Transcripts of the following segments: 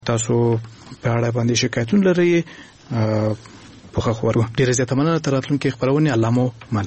تاسو په اړه باندې شکایتونه لرئ په خبرو ډیر زیاته مننه تر راتلونکي خبرونه الله مو مل.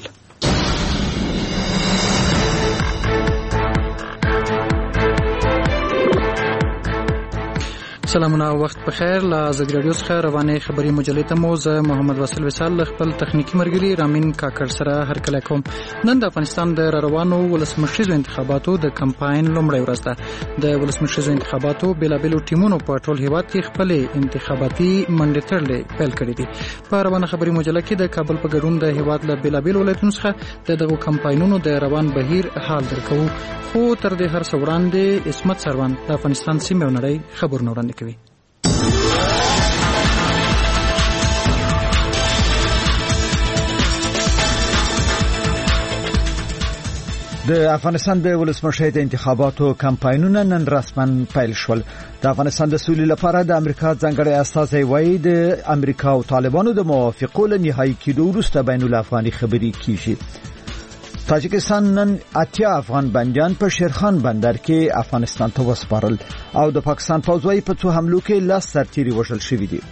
سلامونه وخت بخیر. له ازادي رادیو څخه روانه خبري مجلې ته مو زه محمد واسل وصال خپل تخنیکی مرګري رامین کاکړ سره هرکله کوم. نن د افغانستان د روانو ولسمشریزو انتخاباتو د کمپاین لومړی ورځ ده. د ولسمشریزو انتخاباتو بیلابیلو ټیمونو په ټول هیواد کې خپل انتخاباتي منډې تړلې پیل کړې دي. په روانه خبري مجلې کې د کابل په ګډون د هیواد له بیلابیلو ولایتونو څخه دغه کمپاینونو د روان بهیر حال درکو. خو تر دې هر څه وړاندې اسمت سروان د افغانستان سیمه نړۍ خبرونه وړاندې کوي. د افغانستان د ولسمشر د انتخاباتو کمپاینونه نن رسماً پیل شول. د افغانستان د سولې لپاره د امریکا ځانګړی استازی وایي د امریکا او طالبانو د موافقو له نهایی کېدو وروسته بین الافغاني خبرې کیږي. تاجکستان نن 80 افغان بندیان په شیرخان بندر کې افغانستان ته وسپارل او د پاکستان پوځ وايي په څو حملو کې 10 سرتیري وژل شوي دي.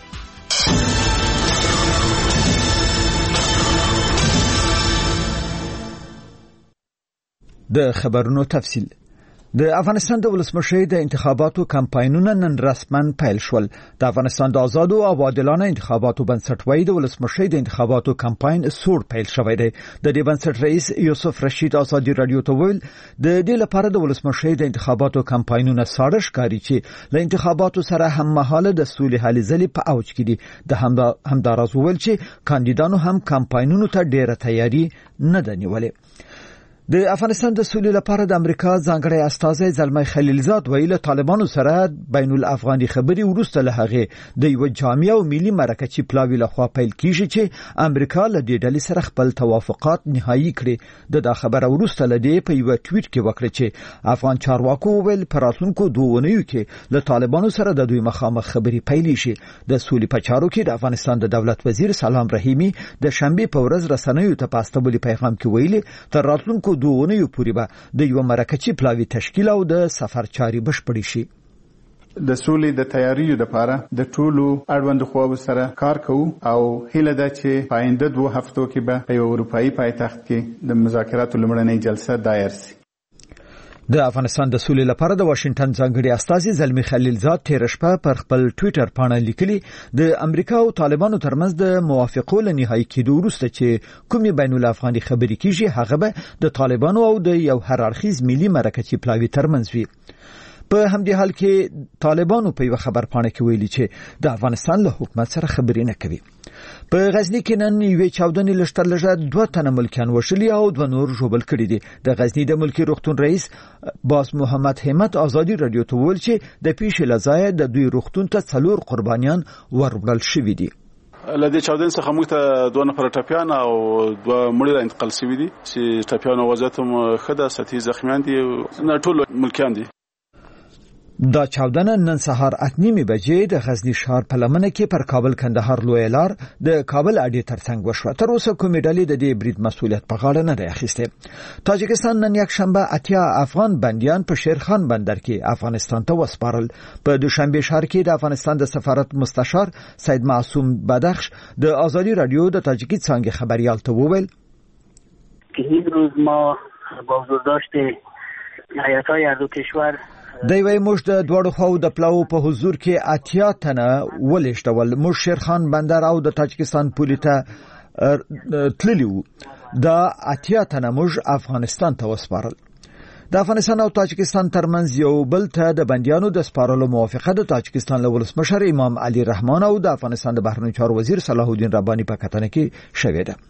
د خبرونو تفصیل. د افغانستان د ولسمشر د انتخاباتو کمپاینونه نن رسماً پیل شول. د افغانستان د آزاد او عادلانه انتخاباتو بنسټ وايي د ولسمشر د انتخاباتو کمپاین سور پیل شوی دی. د دې بنسټ رئیس یوسف رشید ازادي رادیو ته ویل د دې لپاره د ولسمشر د انتخاباتو کمپاینونه ساده ښکاري چې له انتخاباتو سره هم مهاله د سولې هلې ځلې په اوج کې دي. د همداراز ویل چې کاندیدانو هم کمپاینونو ته ډیره تیاری نه ده نیولې. د افغانستان د سولې لپاره د امریکا ځانګړی استازی زلمي خلیلزاد ویل طالبانو سره بین الافغاني خبري وروسته له هغه د یو جامع او ملي مرکه چې پلاوی لخوا پیل کیږي چې امریکا له دې ډلې سره خپل توافقات نهایی کړي. د خبره وروسته له دې په یو ټویټ کې وکړه چې افغان چارواکو ویل پر راتلونکو 2 اونیو کې له طالبانو سره د دوی مخامخ خبري پیلې شي. د سولې په چارو کې د افغانستان د دولت وزیر سلام رحیمی د شنبه په ورځ رسنیو ته په استبولي پیغام کې ویلي تر راتلونکو 2 اونیو پورې به د یو مرکچی پلاوی تشکیل او د سفر چاري بشپړې شي. د سولې د تیاریو لپاره د ټولو اړوند خواو سره کار کوو او هیله ده چې پاینده 2 هفتو کې به په اروپאי پایتخت کې د مذاکراتو لومړنۍ جلسه دایر شي. د افغانستان د سولې لپاره د واشنگټن ځانګړي استازي زلمي خلیلزاد تیر شپه پر خپل ټوئیټر باندې لیکلي د امریکا او طالبانو ترمنځ د موافقو له نهایی کېدو وروسته چې کومې بین الافغاني خبرې کیږي هغه به د طالبانو او د یو هر اړخیز ملي مرکه چې پلاوی ترمنځ وي. په همدې حال کې طالبانو په یو خبر پاڼه کې ویلي چې د افغانستان له حکومت سره خبرې نه کوي. په غزنی کې نن یو چاودنې لشتر لږه 2 تنه ملکیان وشلي او 2 نور ژوبل کړي دي. د غزنی د ملکی روغتون رئیس باز محمد همت ازادي رادیو ته ویل چې د پیښې لزای د دوی روغتون ته 4 قربانیان وروړل شوي دي. لدې چاودنې څخه موږ ته 2 نفر ټپیان او 2 مړي انتقال شوي دي چې ټپیان وضعیت هم ښه ده، سطحي زخمیان دي، نه ټول ملکیان دي. دا چاودنه نن سهار 8:30 بجې د غزنی ښار په لمنه کې پر کابل کندهار لوی لار د کابل اډې ترڅنګ وشوه. تر اوسه کومې ډلې د دې برید مسؤلیت په غاړه نه دی اخیسته. تاجکستان نن یک شنبه 80 افغان بندیان په شیرخان بندر کې افغانستان ته وسپارل. په دوشنبه ښار کې د افغانستان د سفارت مستشار سید معصوم بدخش د ازادي رادیو د تاجیکی څنګه خبريال ته وویل که این روز ما با حضور داشت هیئت‌های هر دو کشور دوی موږ د دوړو خو د پلاو په حضور کې 80 تنه ولېشتول. موږ شیرخان بندر او د تاجکستان پولیسه تللیو. دا 80 تنه موږ افغانستان ته وسپارل. د افغانستان او تاجکستان ترمنځ یو بل ته د بندیانو د سپارلو موافقه د تاجکستان له ولسمشر امام علي رحمان او د افغانستان د بهرنیو چارو وزیر صلاح الدین رباني په کتنه کې شوې ده.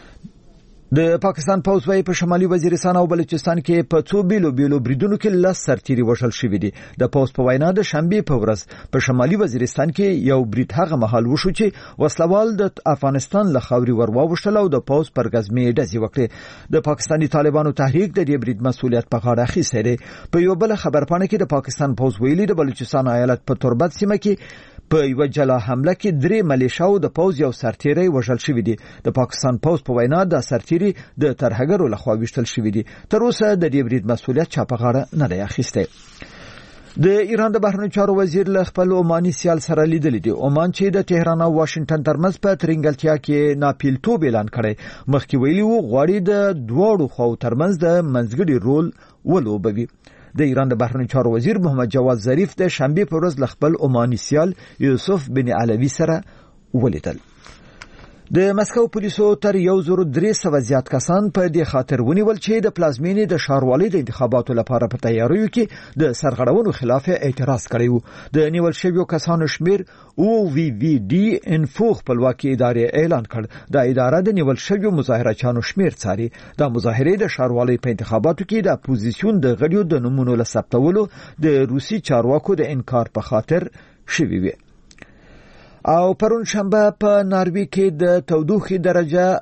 د پاکستان پوځ وايي په شمالي وزیرستان او بلوچستان کې په څو بیلو بریدونو کې 10 سرتیري وژل شوي دي. د پوځ په وینا د شنبه په ورځ په شمالي وزیرستان کې یو برید هغه مهال وشو چې وسلوال د افغانستان له خاوري ورواوښتل او د پوځ پر غزمې ډزې وکړې. د پاکستاني طالبانو تحریک د دې برید مسؤلیت په غاړه اخیستی دی. په یو بل خبرپاڼه کې د پاکستان پوځ ویلي د بلوچستان ایالت په تربت سیمه کې په یو جلا حمله کې 3 ملیشاو د پوځ یو سرتیری وژل شوی دی. د پاکستان پوځ په وینا د سرتیری د ترهګرو لخوا وشتل شوی دی. تر اوسه د دې برید مسؤلیت چا په غاړه نه دی اخیستی. د ایران د بهرنیو چارو وزیر له خپل عماني سیال سره لیدلې دي. عمان چې د تهران او واشنگټن ترمنځ په ترنګلتیا کې ناپیلتوب اعلان کړي، مخکې ویلي وو غواړي د دوړو خو ترمنځ د منځګړي رول ولوبوي. د ایران د بهرنیو چارو وزیر محمد جواد ظریف د شنبه په ورځ له خپل عماني سیال یوسف بن علوي سره ولیدل. د مسکو پولیسو تر 1300 زیات کسان په دې خاطر ونیول چې د پلازمینې د ښاروالۍ د انتخاباتو لپاره په تیاریو کې د سرغړونو خلاف اعتراض کړی وو. د نیول شویو کسانو شمیر OVVD انفو خپلواکي ادارې اعلان کړ. د اداره د نیول شویو مظاهرچیانو شمیر څاري. د مظاهرې د ښاروالۍ په انتخاباتو کې د اپوزیسیون د غړیو د نومونو له ثبتولو د روسي چارواکو د انکار په خاطر شوی وي. او پرون شنبه په ناروی کې د تودوخې درجه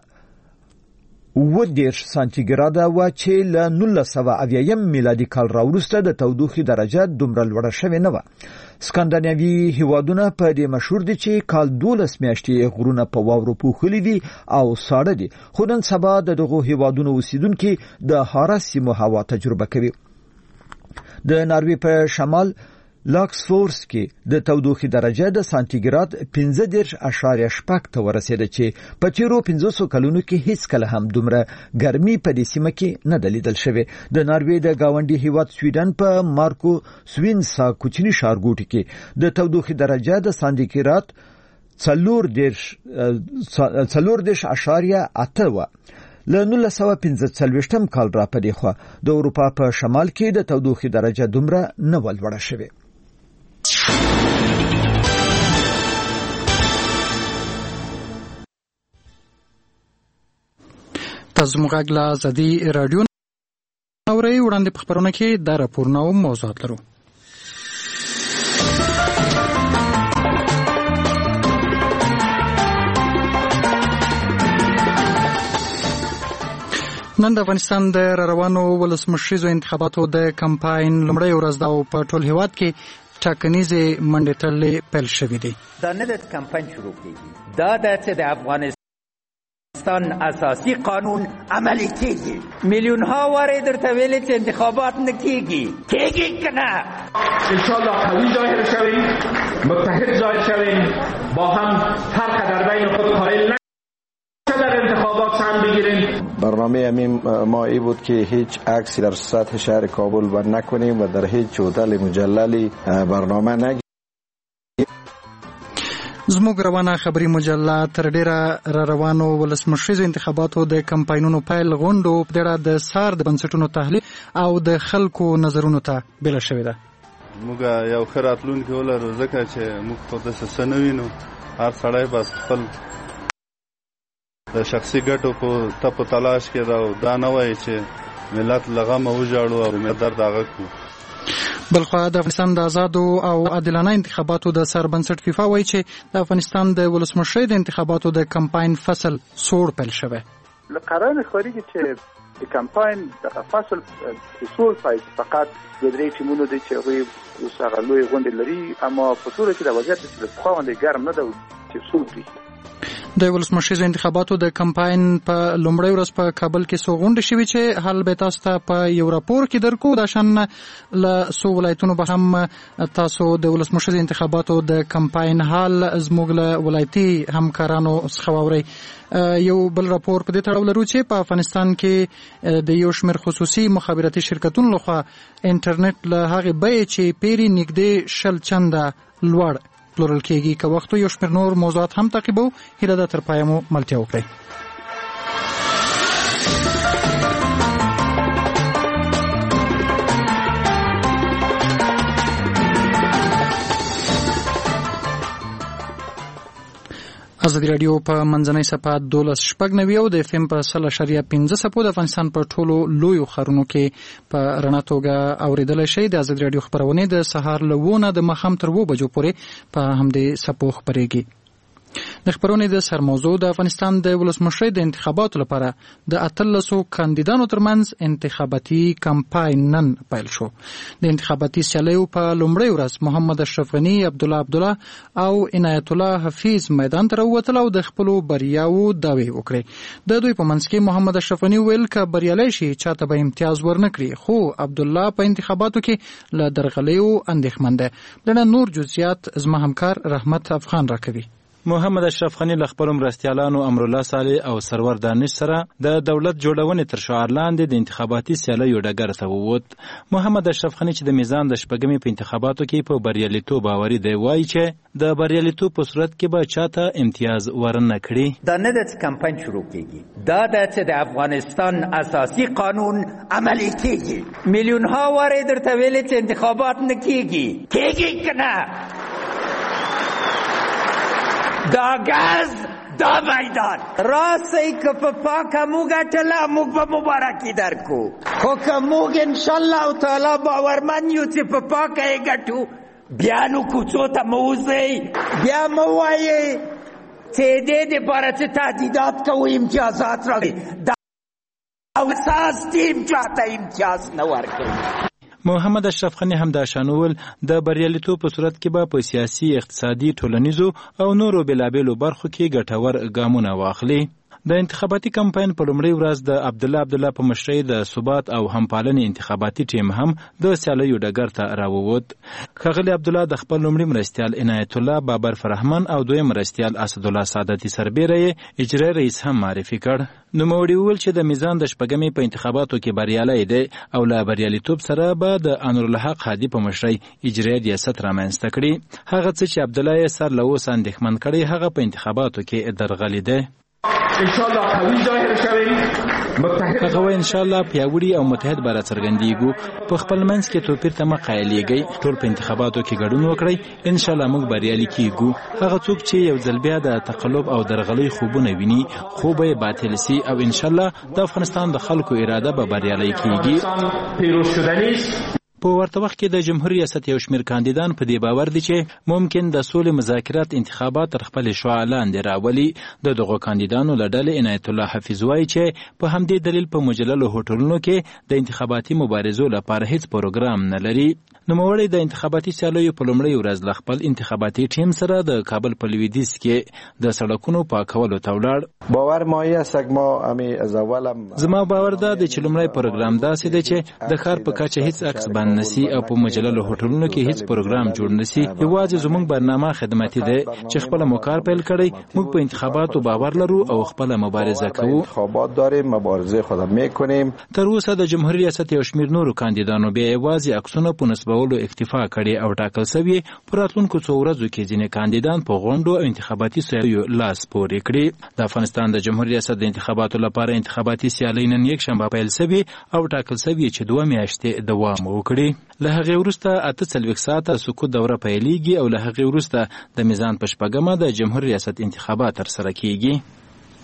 10 سانتیګراډ و چې له 1980 میلادي کال راوروسته د تودوخې درجه دومره لوړه شوې نه و. سکاندیناوي هیوادونه په دې مشهور دي چې کال 12 میاشتې غرونه په واورو پوښلي دي او ساړه دي، خو نن سبا د دغو هیوادونو اوسیدونکو د حاره سیمو هوا تجربه کوي. د ناروی په شمال لاکسفورس کې د تودوخې درجه د سانتیګراډ 15.8 ته ورسېده چې په تیرو 500 کلونو کې هیڅ کله هم دومره ګرمي په دې سیمه کې نه لیدل شوې. د ناروی د گاونډي هیواد سویډن په مارکو سوینسا کوچني ښارګوټي کې د تودوخې درجه د سانتیګراډ 4.8 و. له 1945 کال را پدې خو د اروپا په شمال کې د تودوخې درجه دومره نه ولوړه شوې. تاسو موږ له ازادي رادیو اورئ. وړاندې په خبرونه کې د راپورونو او موضوعات لرو. نن د افغانستان د روانو ولسمشریزو انتخاباتو د کمپاین لومړۍ ورځ ده او په ټول هیواد کې ټاکنیزې منډې تړلې پیل شوې دي. دا نه د کمپاین شروع کیږي، دا د افغانستان اساسي قانون عملی کیږي. میلیونها واره درته ویلي چې انتخابات نه کیږي که نه؟ انشاءالله قوی ظاهر شویم، متحد ظاهر شویم، با هم فرق در بین خود قائل در انتخابات هم بگیریم. برنامه امین ما ای بود که هیچ عکسی در سطح شهر کابل بند نکنیم و در هیچ هتل مجللی برنامه نگیریم. زموږ روانه خبري مجله تر ډیره روانو ولسمشریزو انتخاباتو د کمپاینونو پیل غونډو په ډیره د سار د بنسټونو تحلیل او د خلکو نظرونو ته بیل شوې ده. موږ یو ښه راتلونکی ولرو ځکه چې موږ خو داسې څه نه وینو. هر سړی بس خپل د شخصي ګټو په تلاش کې راو. دا نه وایي چې ملت له غمه وژاړو او ملت درد هغه کړو. بلخوا د افغانستان د آزادو او عادلانه انتخاباتو د سربنسټ فیفا وایي چې د افغانستان د ولسمشرۍ د انتخاباتو د کمپاین فصل سوړ پیل شوی. له قرار ښکارېږي چې د کمپاین د فصل سوړ پیل فقط د درې ټیمونو دی چې هغوی اوس هغه لویې غونډې لري، اما په ټوله کې د وضعیت له پخوا غوندې ګرم نه ده چې سوړ دي. د ولسمشریزو انتخاباتو د کمپاین په لومړۍ ورځ په کابل کې څو غونډې شوې چې حال به تاسو ته په یو راپور کې درکو. دا شان له څو ولایتونو به هم تاسو د ولسمشریزو انتخاباتو د کمپاین حال زموږ له ولایتي همکارانو څخه واورئ. یو بل راپور په دې تړاو لرو چې په افغانستان کې د یو شمېر خصوصي مخابراتي شرکتونو لخوا انټرنیټ له هغې بیې چې پیري نږدې 10 چنده لوړ پلورل کېږي. که وخت یو شمېر نور موضوعات هم تعقیبو، هیله ده تر پایه مو ملتیا وکړئ. ازادي رادیو په منځنۍ صفحه 12.9 او د FM په 100.5 صفحو د افغانستان په ټولو لویو ښارونو کې په رڼا توګه اورېدلی شئ. د ازادي رادیو خبرونه د سهار له 9 د ماښام تر 2 بجو پورې په همدې صفحو خپرېږي. د خبرونې د سرموضوع د افغانستان د ولسمشرۍ د انتخاباتو لپاره د 18 کاندیدانو ترمنځ انتخاباتي کمپاین نن پیل شو. د انتخاباتي سیالیو په لومړۍ ورځ محمد اشرف غنی، عبدالله او عنایت الله حفیظ میدان ته راووتل او د خپلو بریاوو دعوې وکړې. د دوی په منځ کې محمد اشرف غنی ویل که بریالی شي چاته به امتیاز ورنکړي، خو عبدالله په انتخاباتو کې له درغلیو اندېښمن دی. لنډه نور جزئیات زما همکار رحمت افغان راکوي. محمد اشرف غنی له خپلو مرستیالانو امرالله صالح او سرور دانش سره د دولت جوړونې تر شعار لاندې د انتخاباتي سیالیو ډګر ته ووت. محمد اشرف غنی چې د میزان د شپږمې په انتخاباتو کې په بریالیتوب باوري دی، وایي چې د بریالیتوب په صورت کې به چاته امتیاز ورنه کړي. دا نه ده چې کمپاین شروع کېږي، دا ده چې د افغانستان اساسي قانون عملي کېږي. میلیونها وارې درته ویلې چې انتخابات نه کېږي که نه؟ دا گاز دا میدان راستی که په پاکه موږ ټله موږ به مبارکي درکو، خو که موږ انشاءالله تعالی باورمند یو چې په پاکه یې ګټو، بیا نو کوڅو ته مه وځئ، بیا مه وایئ چې دې دپاره چې تهدیدات کوو امتیازات راکړي. دا اساس ټیم چاته امتیاز نه ورکوي. محمد اشرف غنی هم دا شانول د بریالیتوب په صورت کې به په سیاسي، اقتصادي، ټولنیزو او نورو بېلابېلو برخو کې ګټور ګامونه واخلي. د انتخاباتي کمپاین په لومړۍ ورځ د عبدالله په مشرۍ د ثبات او همپالنې انتخاباتي ټیم هم د سیالیو ډګر ته راووت. ښاغلي عبدالله د خپل لومړي مرستیال عنایت الله بابر فرهمن او دویم مرستیال اسدالله سعادتي سربیره یې اجرایي رئیس هم معرفي کړ. نوموړي وویل چې د میزان د شپږمې په انتخاباتو کې بریالی دی او له بریالیتوب سره به د انورالحق هادي په مشرۍ اجرایي ریاست رامنځته کړي. هغه څه چې عبدالله یې سر له اوسه اندېښمن کړی هغه په انتخاباتو کې درغلی دی. انشاءالله قوي ظاهر شوي، هغه وایي انشاءالله پیاوړي او متحد به راڅرګندېږو، په خپل منځ کې توپیر ته مه قایلېږئ، ټول په انتخاباتو کې ګډون وکړئ، انشاءالله موږ بریالي کیږو. هغه څوک چې یو ځل بیا د تقلب او درغلۍ خوبونه ویني، خوب یې باطل سي او انشاءالله د افغانستان د خلکو اراده به بریالۍ کیږي. پیروز شدنیست. په ورته وخت کې د جمهوریت ریاست یو شمېر کاندیدان په دې باور دي چې ممکن د سولې مذاکرات انتخابات تر خپل شعاع لاندې راولي. د دغو کاندیدانو له ډلې عنایت الله حفیظ وایي چې په همدې دلیل په مجللو هوټلونو کې د انتخاباتي مبارزو لپاره هیڅ پروګرام نه لري. نوموړی د انتخاباتي سیالیو په لومړۍ ورځ له خپل انتخاباتي ټیم سره د کابل په لویدیځ کې د سړکونو پاکولو ته ولاړ. باور مایي است ما همې از اولم زما باور دا دی چې لومړی پروګرام داسې دی چې د ښار په کچه هیڅ عکس بند نسی او په مجللو هوټلونو کې هیڅ پروګرام جوړ نسی. یوازې زموږ برنامه خدمتي دی چې خپل موکار پیل کړی. موږ په انتخاباتو باور لرو او خپل مبارزه کوو. انتخابات داریم، مبارزه خود میکنیم. تر اوسه د جمهوریت ریاست یو شمېر نورو کاندیدانو بیا یوازې عکسونه په نسبولو اکتفا کړي او ټاکل شوي په راتلونکو څو ورځو کې ځینې کاندیدان په غونډو او انتخاباتي سیالیو لاس پورې کړي. د افغانستان د جمهوریت ریاست د انتخاباتو لپاره انتخاباتي سیالۍ نن یکشنبه پیل شوي او ټاکل شوي چې 2 میاشتې دوام وکړي. له هغې وروسته 48 ساعته سکوت دوره پیلېږي او له هغې وروسته د میزان په شپږمه د جمهوریت ریاست انتخابات ترسره کیږي.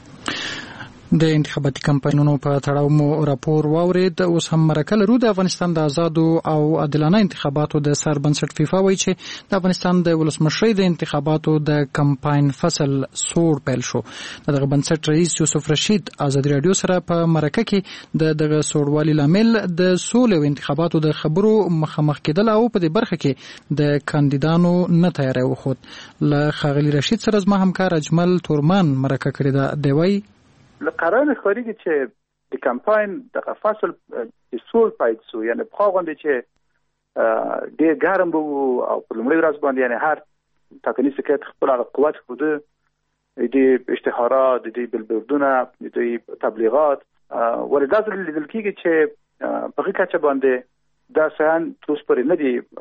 د انتخاباتي کمپاینونو په تړاو مو راپور واورید. اوس هم مرکه لرو. د افغانستان د آزادو او عادلانه انتخاباتو د سربنسټ فیفا وایي چې د افغانستان د ولسمشرۍ د انتخاباتو د کمپاین فصل سوړ پیل شو. دغه بنسټ رئیس یوسف رشید ازادي رادیو سره په مرکه کې دغه سوړوالي لامل د سولې او انتخاباتو د خبرو مخامخ کېدل او په دې برخه کې د کاندیدانو نه تیاری وښود. له ښاغلي رشید سره زما همکار اجمل تورمان مرکه کړې ده. دی وایي قرار ښکارېږي چې د کمپاین دغه فصل سول پیل شو، یعنې پخوا غوندې چې ډېر ګرم به وو او په لومړۍ ورځ باندې یعنې هر ټاکنیز سکرټ خپل هغه قوت ښوده، د دې اشتهارات، د دې بلبردونه، د دې تبلیغات، ولې دا ځل لیدل کېږي چې په هغې کچه باندې دا شیان تر اوسه پورې نه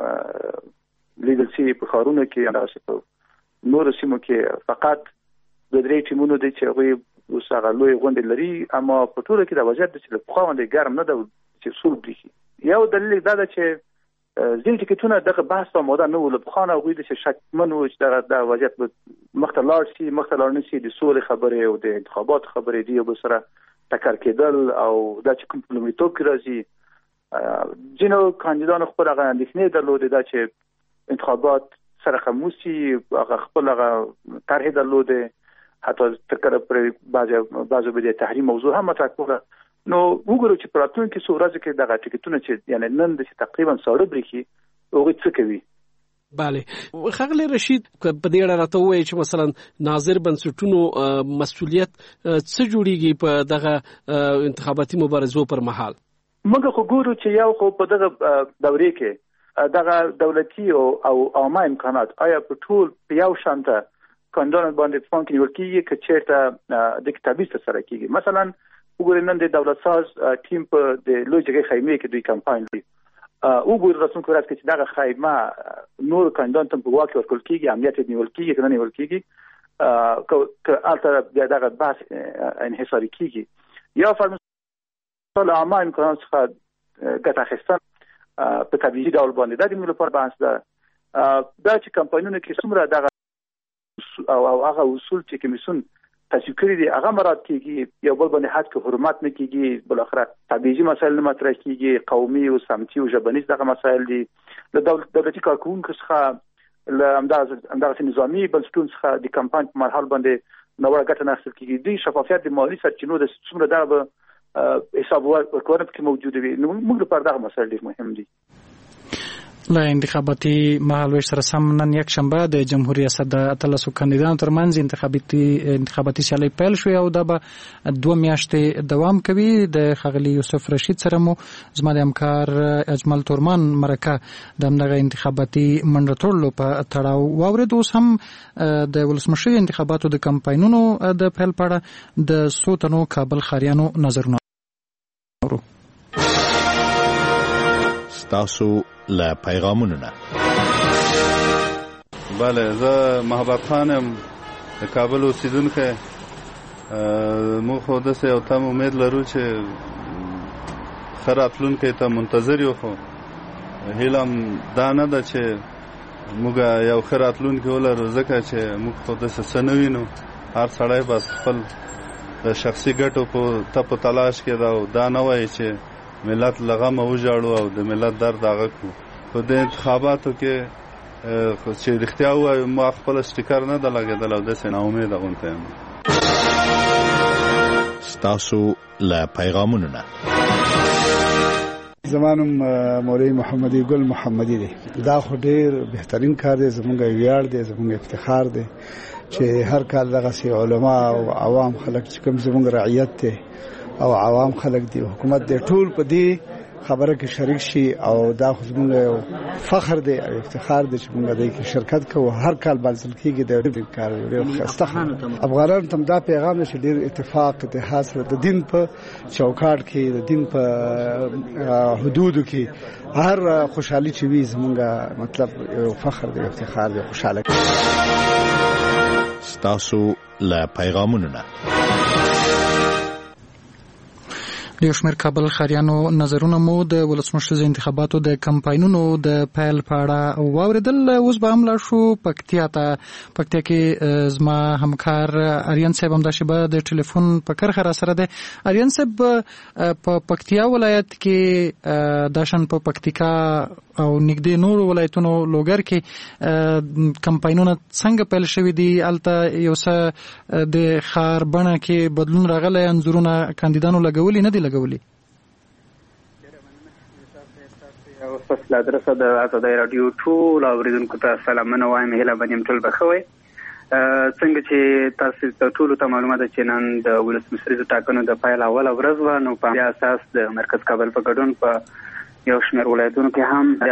دي لیدل شوي په ښارونو کې یا داسې په نورو سیمو کې. فقط د 3 ټیمونو دی چې هغوی اوس هغه لوی غونډې لري، اما په ټوله کې د وضعیت چې له پخوا غوندې ګرم نه ده چې سوړ برېښي. یو دلیل دا ده چې ځینې ټکټونه دغه بحث ته موده نه وو. له پخوا نه هغوی چې شکمن وو چې دا وضعیت به مخته لاړ شي، مخته لاړ نه شي. د سولې خبرې او د انتخاباتو خبرې دي یو بل سره ټکر کېدل او دا چې کوم په لومړیتوب کې راځي. ځینو کاندیدانو خپل هغه اندېښنې درلودې دا چې انتخابات سره خموسي خپل طرح درلوده، حتی تر پر بعضو به تحریم موضوع هم مطرح کړه. نو وګورو چې په راتلونکي څو ورځې کې دغه ټیکټونه چې یعنی نن د تقریبا ساړه بریکي هغه څه کوي. بله خغلی رشید په دې اړه راته وایي چې مثلا ناظر بنسټونو مسؤلیت څه جوړیږي په دغه انتخاباتي مبارزو پر مهال؟ موږ خو ګورو چې یو خو په دغه دورې کې دغه دولتي او عامه امکانات آیا په ټول په یو شانته کاندیدانو باندې فون کې نیول کېږي که چېرته د کتابي سره کېږي. مثلا وګورئ نن د دولت ساز ټیم په د لوی جګړې خیمې کې دوی کمپاین کوي. وګورئ رسمي کورات کې چې دغه خیمه نور کاندیدانو ته په واک ورکول کېږي، امنیت نیول کېږي که نه نیول کېږي، که البته دغه بحث انحصاري کېږي یا فرض عامه امکانات څخه ګټه اخیستن په طبیعي ډول باندې د دې لپاره بحث ده. دا چې کمپاینونه کې څومره دغه او هغه اصول چې کمیسیون تصویب کړی دي هغه مراعات کیږي، یو بل باندې حد کې حرمت نه کیږي، بل اخره طبيعي مسایل نه مطرح کیږي، قومي او سمتي او ژبنیز دغه مسایل دي. د دولتي کارکونکو څخه له همدغه نظامی بنسټونو څخه د کمپاین په مرحله باندې نوړه ګټه نه اخیستل کیږي. د شفافیت د مالی سرچینو د څومره دغه حساب ورکول پکې موجود وي. نو موږ لپاره دغه مسایل ډېر مهم دي. له انتخاباتي مهالویش سره سم نن یک شنبه د جمهوریت ریاست د 13 کاندیدانو ترمنځ انتخاباتي سیالي پیل شوې او دا به 2 میاشتې دوام کوي. د خغلی یوسف رشید سره مو زما د همکار اجمل تورمان مرکه د همدغه انتخاباتي منډه تړلو په تړاو واورید. اوس هم د ولسمشر انتخاباتو د کمپاینونو د پیل په اړه د څو تنو کابل ښاریانو نظرونه اورو. تاسو له پیغامونو نه. بله زه محبت خانم د کابل اوسیدونکی. موږ خو داسې یو تم امید لرو چې ښه راتلونکی ته منتظر یو، خو هیله هم دا نه ده چې موږ یو ښه راتلونکی ولرو ځکه چې موږ خو داسې څه نه وینو. هر سړی بس خپل د شخصي ګټو په تلاش کې ده او دا نه وایي چې ملت لغمه وژاړو او د ملت درد هغه کړو. په دې انتخاباتو کې چې رښتیا ووایو ما خپل سټیکر نه ده لګېدلی او داسې ناامیده غوندې یم. ستاسو له پیغامونو نه. زما نوم مولوي محمدي ګل محمدي دی. دا خو ډېر بهترین کار دی، زموږ ویاړ دی، زموږ افتخار دی چې هر کال دغسې علما او عوام خلک چې کوم زموږ رعیت دی او عوام خلک دی حکومت دی ټول په دې خبره کې شریک شي او دا خو زموږ فخر دی او افتخار دی چې موږ دې کې شرکت کوو. هر کال بلل کېږي د ډېر کار ډېر ښه. افغانانو ته دا پیغام دی چې ډېر اتفاق اتحاد سره د دین په چوکاټ کې د دین په حدودو کې هر خوشحالي چې وي زموږ مطلب یو فخر دی، افتخار دی، خوشاله. ستاسو له پیغامونو نه. د یو شمېر کابل ښاریانو نظرونه مو د ولسمشر انتخاباتو د کمپاینونو د پیل په اړه واورېدل. اوس به هم لاړ شو پکتیا ته. پکتیا کې زما همکار اریان صاحب همدا شیبه د ټلیفون په کرښه را سره دی. اریان صاحب په پکتیا ولایت کې داشن په پکتیکا او نږدې نورو ولایتونو لوګر کې کمپاینونه څنګه پیل شوي دي؟ هلته یو څه د ښار بڼه کې بدلون راغلی، انځورونه کاندیدانو لګولي نه دي لګولي؟ فصل ادرسه د ازادۍ راډیو ټول اوریدونکو ته سلامونه وایم. هیله باندې ټول بخوي. څنګه چې تاسو ته ټول ته معلومه ده چې نن د ولسمشریزو ټاکنو د پیل اوله ورځ و، نو په اساس د مرکز کابل په ګډون په یو شمېر ولایتونو کې هم د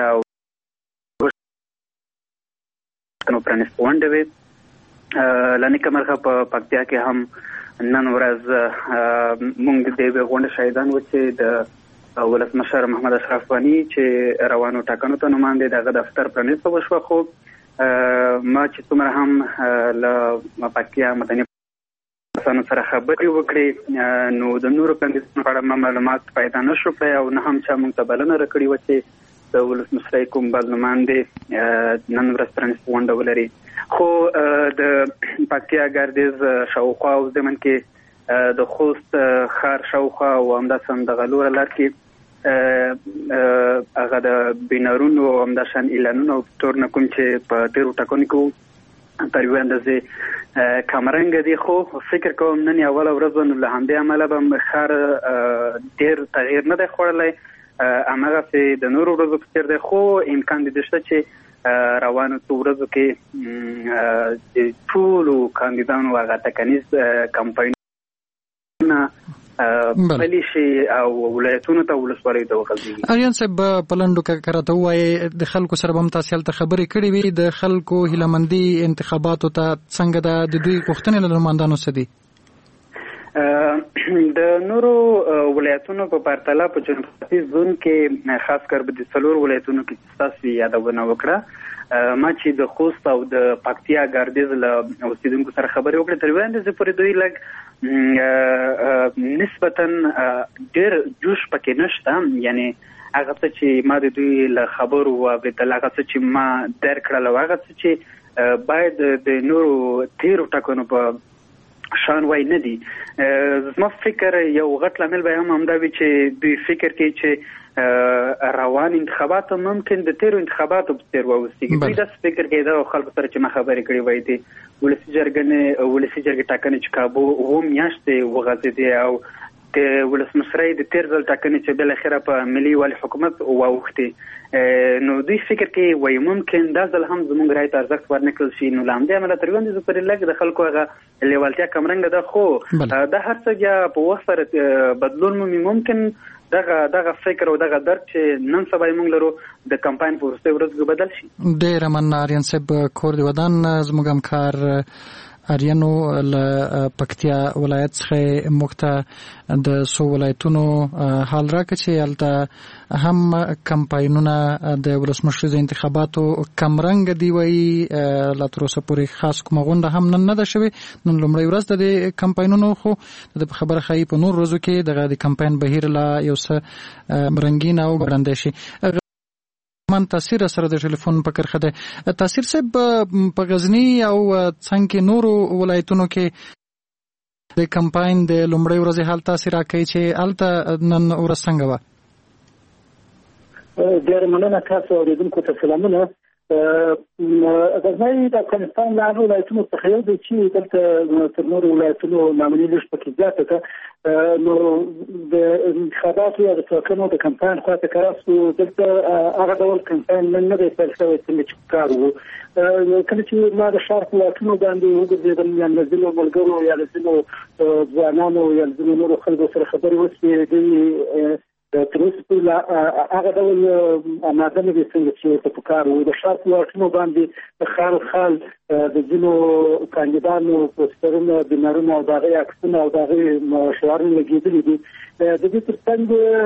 پرانیستو غونډې وې. له نیکه مرغه په پکتیا کې هم نن ورځ موږ د یوې غونډې شاهدان وو چې د ولسمشر محمد اشرف غني چې روانو ټاکنو ته نوماندې دغه دفتر پرانیسته وشوه. خو ما چې څومره هم له پکتیا مدني کسانو سره خبرې وکړې نو د نورو کاندیدانو په اړه معلومات پیدا نه شو کړی او نه هم چا موږ ته بلنه راکړې وه چې د ولسمشرۍ کوم بل نوماندې نن ورځ پرانیستې غونډه ولري. خو د پکتیا ګردیز شاوخوا او ضمن کې د خوست ښار شاوخوا او همداسې هم د غلوره لار کې هغه د بینارونو او همداشان اعلانونو تور نه کوم چې په ډیرو ټاکنو کې تر یو اندازې کمرنګ دي، خو فکر کوم نن اوله ورځ له همدې عمله به ښار ډیر تغییر نه دی خوړلی، هماغسې د نورو ورځو په څېر دی، خو امکان دی شته چې روانو څو ورځو کې د ټولو کاندیدانو هغه ټاکنیز کمپاینونه پلي شي او ولایتونو ته ولسوالیو ته وغځېږي. اریان صاحب په لنډو کې راته ووایئ د خلکو سره به هم تاسې هلته خبرې کړې وي، د خلکو هیلهمندي انتخاباتو ته څنګه ده، د دوی غوښتنې له نمایندانو څه دي؟ د نورو ولایتونو په پرتله په جنوب ختیځ زون کې خاص کر به د 4 ولایتونو کې تاسو یادونه وکړه، ما چې د خوست او د پکتیا ګردیز له اوسیدونکو سره خبرې وکړې، تر یوه اندازې پورې دوی لږ نسبتا ډېر جوش پکې نشته، یعنی هغه څه چې ما د دوی له خبرو واورېدل، هغه څه چې ما درک کړل او هغه څه چې باید د نورو تېرو ټاکنو په شان وای نه دي. زما فکر یو غټ لامل به هم همدا وي چې دوی فکر کوي چې روان انتخابات ممکن د تیرو انتخاباتو په څیر واوسیږي. دوی داسې فکر کوي دا خلکو سره چې ما خبرې کړې وای دي ولسي جرګې ټاکنې چې کابو 2 میاشتې وغځېدې او د ولسمشرۍ د تیر ځل ټاکنې چې بالاخره په ملي والي حکومت واوښتې، نو دوی فکر کوي وایي ممکن دا ځل هم زموږ رایې ته ارزښت ورنکړل شي، نو له همدې امله تر یوه اندازې پورې لږ د خلکو هغه لیوالتیا کمرنګه ده، خو دا هر څه بیا په وخت سره بدلون مومي. ممکن دغه فکر او دغه درک چې نن سبا یې موږ لرو د کمپاین په وروستیو ورځو کې بدل شي. ډېره مننه اریان صاحب، کور د ودان زموږ همکار اریانو له پکتیا ولایت څخه موږ ته د څو ولایتونو حال راکړه چې هلته هم کمپاینونه د ولسمشریزو انتخاباتو کمرنګه دي وایي، لا تر اوسه پورې خاص کومه غونډه هم نن نه ده شوې، نن لومړۍ ورځ ده د کمپاینونو، خو د خبره ښایي په نور ورځو کې دغه د کمپاین بهیر لا یو څه رنګین او ګړندی شي. من تاثیر سره د ټلیفون په کرخه ده. تاثیر صاحب په غزنی او څنګه نورو ولایتونو کې د کمپاین د لومړۍ ورځې حال تاثیر راکړي چې الته نن ورځ څنګه و؟ ډېر مننه تاسو اوریدونکو ته سلامونه. غزنی د افغانستان له هغو ولایتونو څخه یو دی چې دلته تر نورو ولایتونو معمولي لږ پکې زیاته ده، نو د انتخاباتو یا د ټاکنو د کمپاین خواته که راسو دلته هغه ډول کمپاین نن نه دی پیل شوی څنګه چې کار و. کله چې ما د ښار په ولایتونو باندې وګرځېدم یا له ځینو ملګرو یا له ځینو ځوانانو یا له ځینو نورو خلکو سره خبرې وشوې، دوی تر اوسه پورې هغه ډول اماده نه دي څنګه چې ورته په کار و. د ښار په ولایتونو باندې د خال د ځینو کاندیدانو پوسټرونه، بینرونه او د هغې عکسونه او د هغې شعارونه لګېدلي دي. د دې تر څنګ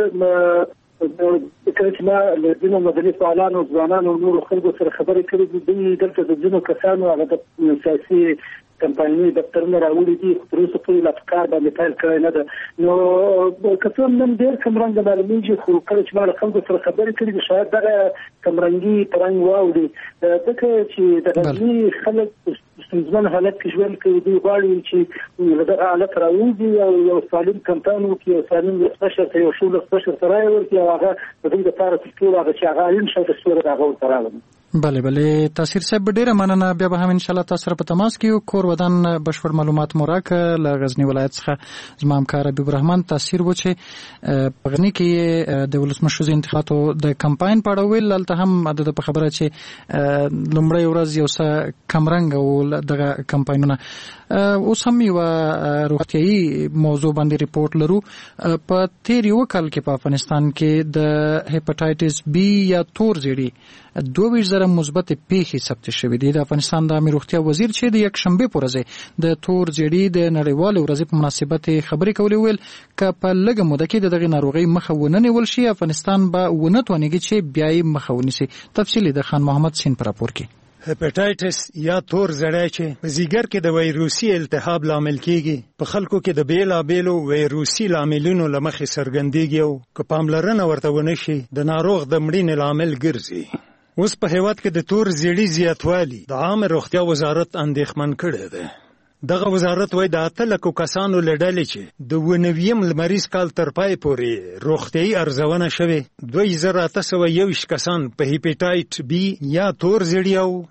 کله چې ما له ځینو مدني فعالانو، ځوانانو او نورو خلکو سره خبرې کړې دي، دوی دلته د ځینو کسانو هغه د سیاسي کمپایني دفترونه راوړي دي، خو تر اوسه پورې لا په کار باندې پیل کړی نه ده. نو که څه هم نن ډېر کمرنګه معلومېږي، خو کله چې ما له خلکو سره خبرې کړې دي شاید دغه کمرنګي په رنګ واوړي، ځکه چې د غزني خلک ستونزمن حالت کې ژوند کوي. دوی غواړي چې له دغه حالت راووځي او یو سالم کمپاین وکړي، یو سالم ولسمشر ته یو ښه ولسمشر ته رایه ورکړي او هغه د دوی دپاره تر ټولو هغه چې هغه اړین شی د ستوري د هغه ورته راولي. بله تاثیر صاحب ډیره مننه، بیا به هم ان شاء الله تاسو سره په تماس کې یو. کور ودان بشپړ معلومات مو راکړه له غزنی ولایت څخه. زما همکار حبیب الرحمن تاثیر و چې په غزنی کې د ولسمشریزو انتخاباتو د کمپاین په اړه ویل، هلته هم د په خبره چې لومړۍ ورځ یو څه کمرنګ او دغه کمپاینونه. اوس هم یو روغتیايي موضوع باندې ریپورت لرو. په تیر یو کال کې په افغانستان کې د هپاتایټس بی یا تور زیړي 22,000 مثبت پیښې ثبت شوې دي. د افغانستان د عامه روغتیا وزیر چې د یک شنبه په ورځ د تور زیړي د نړیوال ورځې په مناسبت خبرې کولې، ویل ک په لږه موده کې دغه ناروغي مخه ونه نیول شي، افغانستان به ونه توانېږي چې بیا یې مخه ونیسي. تفصیل د خان محمد سین پر راپور کې. هپاتایټس یا تور زیړی چې په ځیګر کې د وایروسي التهاب لامل کیږي، په خلکو کې د بیلابیلو وایروسي لاملونو له مخې څرګندېږي او که پاملرنه ورته ونه شي د ناروغ د مړینې لامل ګرځي. اوس په هیواد کې د تور زیړي زیاتوالی د عامه روغتیا وزارت اندېښمن کړی دی. دغه وزارت وایي د 8 لکو کسانو لړلې چې د 19 لمریز کال تر پای پورې روغتيایي ارزونه شوه 2821 کسان په هیپاټایټ بی یا تور زیړی او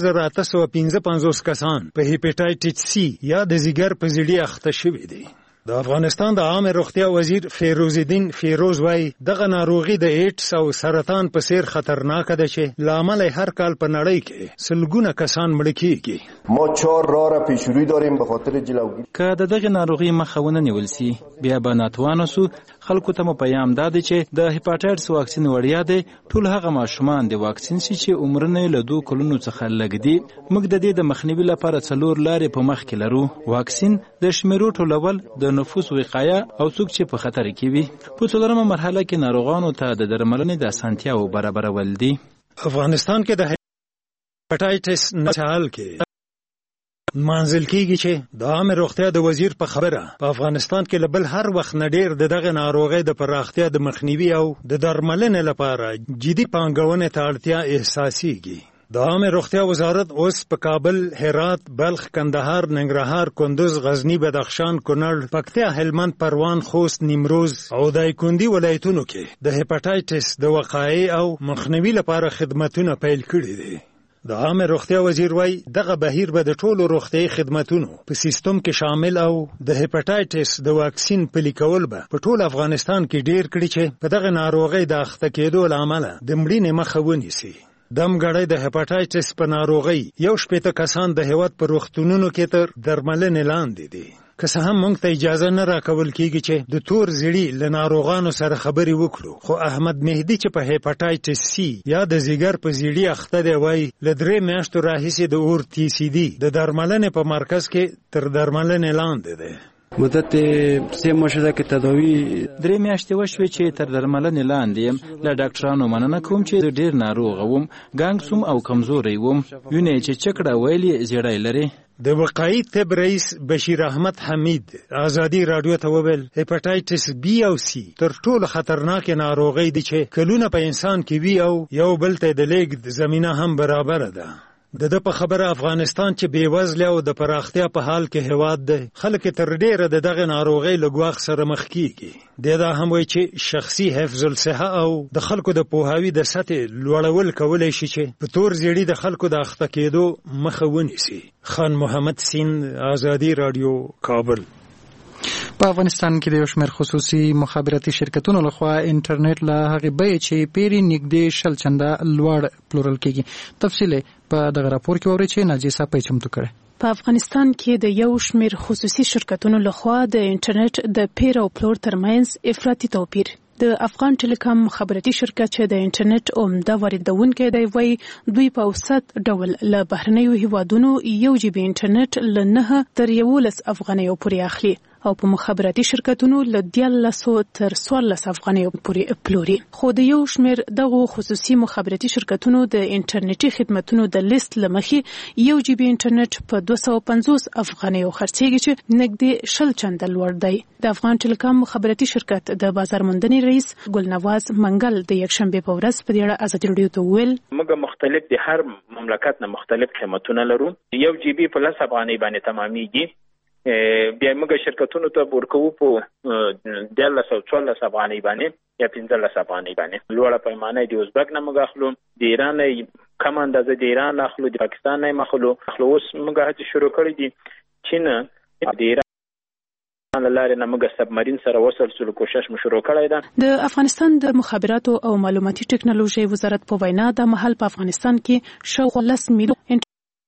8855 کسان په هیپاټایټ سی یا د زیګر په زیړی اخته شوي دي. د افغانستان د عامه روغتیا وزیر فیروز الدین فیروز وایي دغه ناروغي د ایډز او سرطان په څیر خطرناک ده چې لامل هر کال په نړۍ کې سلګونه کسان مړ کیږي. ما 4 راه را پیشروی داریم به خاطر جلوگیری که د دغه ناروغي مخه ونه نیول سي بیا به ناتوانه سو. خلکو ته پیغام دادی چې د هیپاټایټس واکسین وړیا دی. ټول هغه ماشومان د واکسین سي چې عمرونه له 2 کلونو څخه لږ دي. موږ د دې د مخنیوي لپاره 4 لارې په مخ کې لرو. واکسین، د شمیرو ټولول، د نفوس وقایه او څوک چې په خطر کې وي. په څلورمه مرحله کې ناروغانو ته د درملنې د اسانتیاو برابرول دي. افغانستان کې د هیپاټایټس نشال کې منځل کېږي چې د عامه روغتیا د وزیر په خبره په افغانستان کې لبل هر وخت نډیر دغه ناروغي د پراختیا د مخنیوي او د درملنې لپاره جدي پانګونې ته اړتیا احساسيږي. د عامه روغتیا وزارت اوس په کابل، هرات، بلخ، کندهار، ننګرهار، کندوز، غزنی، بدخشان، کونړ، پکتیا، هلمند، پروان، خوست، نیمروز او دایکندي ولایتونو کې د هیپاټایټس د وقایع او مخنیوي لپاره خدماتونه پیل کړي دي. د عامه روغتیا وزیر وایي دغه بهیر به د ټولو روغتیايي خدماتونو په سیستم کې شامل او د هیپاټایټس د واکسین پلي کول به په ټول افغانستان کې ډیر کړي چې په دغه ناروغي د اخته کېدو لامل د مړینې مخه ونیسي. دمګړی د هیپاټایټس په ناروغي 1 کسان د هیواد په روغتونونو کې تر درملنې لاندې دي. که څه هم موږ ته اجازه نه راکول کیږي چې د تور زیړی له ناروغانو سره خبري وکړو، خو احمد مهدی چې په هیپاټایټس سی یا د زیګر په زیړی اخته دی وایي ل 3 میاشتو راهیسې د اور تی سی دی د درملنې په مرکز کې تر درملنې لاندې دی. مدت 3 مشهده کې تداوی 3 میاشتې وشوي چې تر درملنې لاندې یم. له ډاکټرانو مننه کوم چې ډیر ناروغ وم، ګانګ سوم او کمزوري وم. وینې چې چکړه ویلې زیړای لري. د وقایي طب رئیس بشیر احمد حمید ازادي رادیو ته وویل هیپاټایټس بی او سی تر ټولو خطرناک ناروغي دي چې کلونه په انسان کې وي او یو بل ته د لیږد زمينه هم برابر ده. د په خبره افغانستان چې بیوزله او د پراختیا په حال کې هواد دی، خلک تر ډیره دغه ناروغي لګواخ سره مخ کیږي. دا هم وایي چې شخصي حفظ الصحه او د خلکو د پوهاوی د سطح لوړول کولای شي چې په تور زیړی د خلکو د اخته کېدو مخه ونیسي. خان محمد سیند، آزادی رادیو، کابل. په افغانستان کې د یو شمېر خصوصي مخابراتي شرکتونو لخوا انټرنیټ له هغې بیې چې پیري نږدې 10 چنده لوړ پلورل کېږي. تفصیل په دغه راپور کې اورئ چې ناجیه صاحب چمتو کړی. په افغانستان کې د یو شمېر خصوصي شرکتونو لخوا د انټرنیټ د پیر او پلور ترمنځ افراطي توپیر. د افغان ټیلیکام مخابراتي شرکت چې د انټرنیټ عمده واردونکی دی وایي دوی په اوسط ډول له بهرنیو هیوادونو 1 جی بي انټرنیټ له 9 تر 11 افغانیو پورې اخلي او په مخابراتي شرکتونو له 13 تر 14 افغانیو پورې پلوري. خو د یو شمېر دغه خصوصي مخابراتي شرکتونو د انټرنیټي خدماتونو د لیست لمخې 1 جی بي انټرنیټ په 250 افغانیو خرڅېږي چې نږدې 10 چنده لوړ دی. د افغان ټیلیکام مخابراتي شرکت د بازار موندنې رئیس ګلنواز منګل د یکشنبه په ورځ په دې اړه ازادي رادیو ته وویل موږ مختلف د هر مملکت نه مختلف قیمتونه لرو. 1 جی بي په 10 افغانۍ باندې تمامېږي. بیا موږ شرکتونو ته ورکو په 14 افغانۍ باندې یا 15 افغانۍ باندې. لوړه پیمانه د ازبک نه موږ اخلو، د ایران کم اندازه د ایران اخلو، د پاکستان نه اخلو. اوس موږ هڅه شروع کړې دي چین د ایران لاره نه موږ سبمرین سره وصل سره کوشش مشروع کړی ده. د افغانستان د مخابراتو او معلوماتي ټکنالوژي وزارت په وینا د محل په افغانستان کې شاوخوا 10 میلیون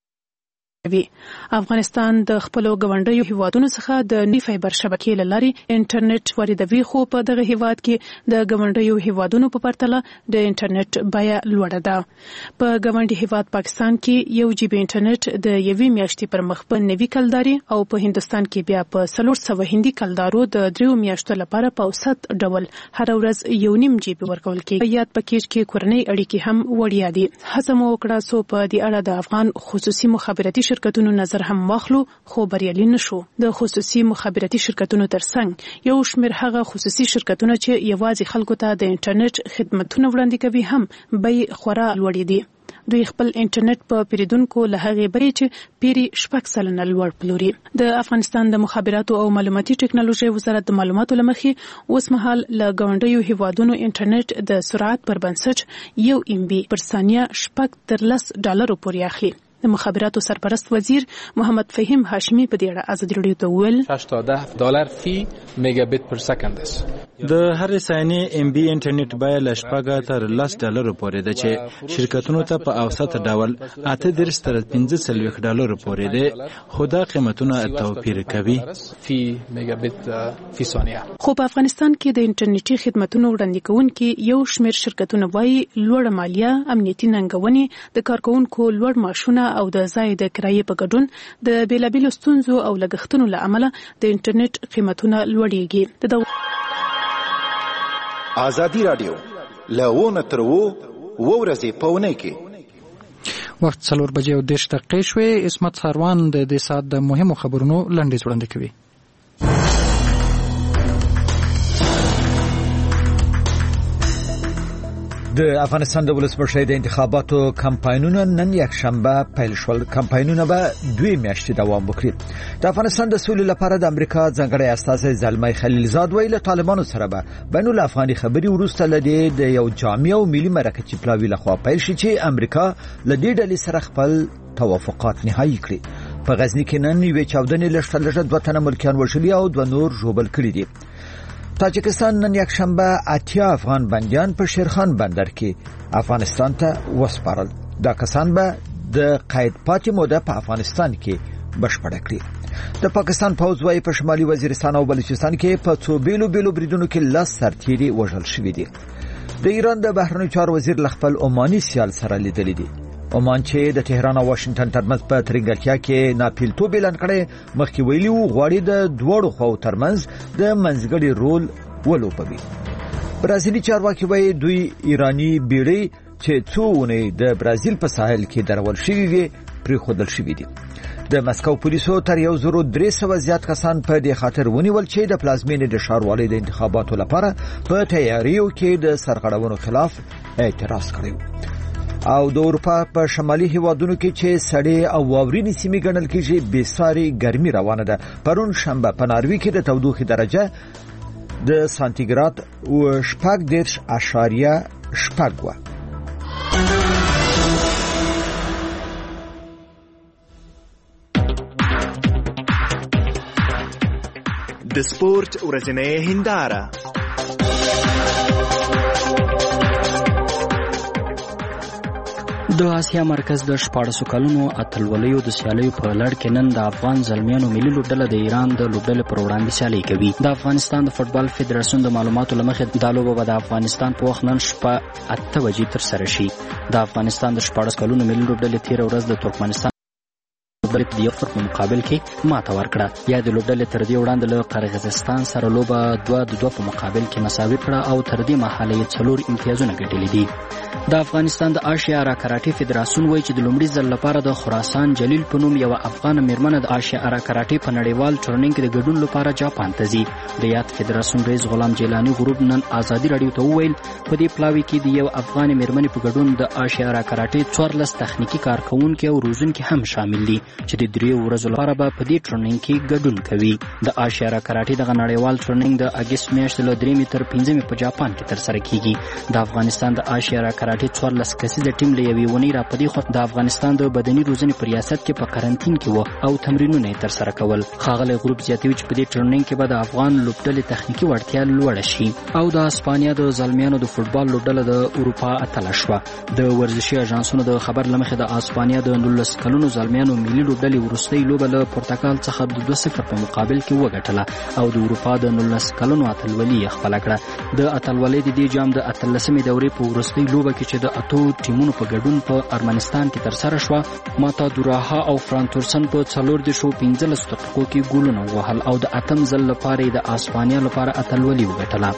افغانستان د خپل ګاونډیو هیوادونو څخه د نوي فایبر شبکې لارې انټرنیټ واردوي، خو په دغه هیواد کې د ګاونډیو هیوادونو په پرتله د انټرنیټ بیه لوړه ده. په ګاونډي هیواد پاکستان کې 1 جی بي انټرنیټ د 1 میاشتې پر مخ په 90 کلداري او په هندستان کې بیا په 400 هندي کلدارو د 3 میاشتو لپاره په اوسط ډول هر ورځ 1.5 جی بي ورکول کېږي. یاد پکیج کې کورنۍ اړیکې هم وړیا دي. هڅه مو وکړه سو په دې اړه د افغان خصوصي مخابراتي شرکتونو نظر هم واخلو، خو بریالي نشو. د خصوصي مخابراتي شرکتونو ترڅنګ یو شمېر هغه خصوصي شرکتونه چې یوازې خلکو ته د انټرنیټ خدماتونه وړاندې کوي هم بیې خورا لوړې دي. دوی خپل انټرنیټ په پیریدونکو له هغې بري چې پیری 6 سلنه لوړ پلوري. د افغانستان د مخابراتو او معلوماتي ټکنالوژي وزارت د معلوماتو لمخې اوس مهال له ګاونډیو هیوادونو انټرنیټ د سرعت پر بنسټ 1 MB پر ثانیه $13 پورې اخلي. د مخابراتو سرپرست وزیر محمد فهیم هاشمی په دې اړه ازادي راډیو ته وویل $18 فی میگابیت پر سکند است. د هر ثانیه MB انټرنیټ بیه له $6 تر $10 پورې ده چې شرکتونو ته په اوسط ډول $8 تر $15 پورې ده، خو دا قیمتونه توپیر کوي فی میگابیت فی ثانیه. خو په افغانستان کې د انټرنیټي خدماتونو وړاندې کوونکي یو شمېر شرکتونه وایي لوړه مالیه، امنیتي ننګونې، د کارکونکو لوړ معاشونه او د ځای د کرایې په ګډون د بیلابیلو ستونزو او لګښتونو له امله د انټرنیټ قیمتونه لوړیږي. ازادي رادیو له تر ورځې په اونۍ کې وخت 4:10 شوې. اسمت ساروان د دې ساعت د مهمو خبرونو لنډیز وړاندې کوي. د افغانستان د ولسمشر د انتخاباتو کمپاینونه نن یک شنبه پیل شول. کمپاینونه به 2 میاشتې دوام وکړي. د افغانستان د سولې لپاره د امریکا ځانګړی استازی زلمي خلیلزاد ویل طالبانو سره به بین الافغاني خبري وروسته لدی د یو جامع او ملي مرکه چپلاوي لخوا پیل شي چې امریکا لدی ډلې سره خپل توافقات نهایی کړي. په غزنی کې نن یو چاودنې لشتلجه 2 تنه ملکیان وشلي او 2 نور ژوبل کړي دي. تاجکستان نن یک شنبه 80 افغان بندیان په شیرخان بندر کې افغانستان ته وسپارل. دا کسان به د قید پاتې موده په افغانستان کې بشپړه کړي. د پاکستان پوځ وايي په شمالي وزیرستان او بلوچستان کې په څو بیلو بریدونو کې 10 سرتیري وژل شوي دي. د ایران د بهرنیو چارو وزیر خپل عماني سیال سره لیدلی دي. عمان چې د تهران او واشنگټن ترمنځ په ترنګلتیا کې ناپیلتوب اعلان کړي، مخکې ویلي وو غواړي د دوړو خواو ترمنځ د منځګړي رول ولوبوي. برازیلي چارواکي وایي دوی ایرانی بیړۍ چې څو ونې د برازیل په ساحل کې درول شوي وي پرېښودل شوي دي. د مسکو پولیسو تر 1300 زیات کسان په دې خاطر ونیول چې د پلازمینې د ښاروالۍ د انتخاباتو لپاره په تیاریو کې د سرغړونو خلاف اعتراض کړی. او د اروپا په شمالي هیوادونو کې چې سړې او واورینې سیمې ګڼل کېږي بېساري ګرمي روانه ده. پرون شنبه په ناروې کې د تودوخې درجه د سانتیګراد 6.8 وه. د سپورت ورځنۍ هنداره. د آسیا مرکز د 14 کلونو اتلولیو د سیالیو په لړ کې نن د افغان زلمیانو ملي لوبډله د ایران د لوبډلې پر وړاندې سیالي کوي. د افغانستان د فوتبال فدراسیون د معلوماتو لمخې دا لوبه به د افغانستان په وخت نن شپه 8 بجې ترسره شي. د افغانستان د 14 کلونو ملي لوبډلې تیر ورځ د ترکمنستان لوبډلې په 1 په مقابل کې ماته ورکړه. یا د لوبډلې تر دې وړاندې له قرغیزستان سره لوبه 2-2 په مقابل کې مساوي کړه او تر دې مهاله یې 4 امتیازونه ګټلي دي. د افغانستان د آشیا ارا کراټي فدراسیون وایي چې د لومړي ځل لپاره د خراسان جلیل په نوم یو افغان میرمنه د آشیا ارا کراټي په نړیوال ټورنمنټ کې د ګډون لپاره جاپان ته ځي. د یاد فدراسیون رئیس غلام جیلانی غروب نن ازادي رادیو ته وویل په دې پلاوي کې د یو افغان میرمنې په ګډون د آشیا ارا کراټي 14 تخنیکی کارکونکو او روزونکو هم شامل دي چې د 3 ورځو لپاره به په دې ټورنمنټ کې ګډون کوي. د آشیا ارا کراټي د نړیوال ټورنمنټ د اگست میاشتې له 3 تر 5 په جاپان کې ترسره کیږي. د افغانستان د آشیا ارا کراټي 14 کسیزه ټیم له یوې ونې را پدې خو د افغانستان د بدني روزنې په ریاست کې په کارانتین کې و او تمرینونه یې ترسره کول. ښاغلی غروب زیاتوي چې په دې ټورنمنټ کې به د افغان لوبډلې تخنیکي وړتیا لوړه شي. او د اسپانیا د زلمیانو د فوتبال لوبډله د اروپا اتله شوه. د ورزشي اژانسونو د خبر لمخې د اسپانیا د 19 کلونو زلمیانو ملي لوبډلې وروستۍ لوبه له پرتګال څخه د 2-0 په مقابل کې وګټله او د اروپا د 19 کلونو اتلولي یې خپله کړه. د اتلولۍ د دې جام د 18مې دورې په وروستۍ لوبه کې چې د اتو ټیمونو په ګډون په ارمنستان کې ترسره شوه، ماتا دوراها او فرانتورسن په 4-15 دقیقو کې ګولونه ووهل او د 8م ځل لپاره د اسپانیا لپاره اتلولي وګټله.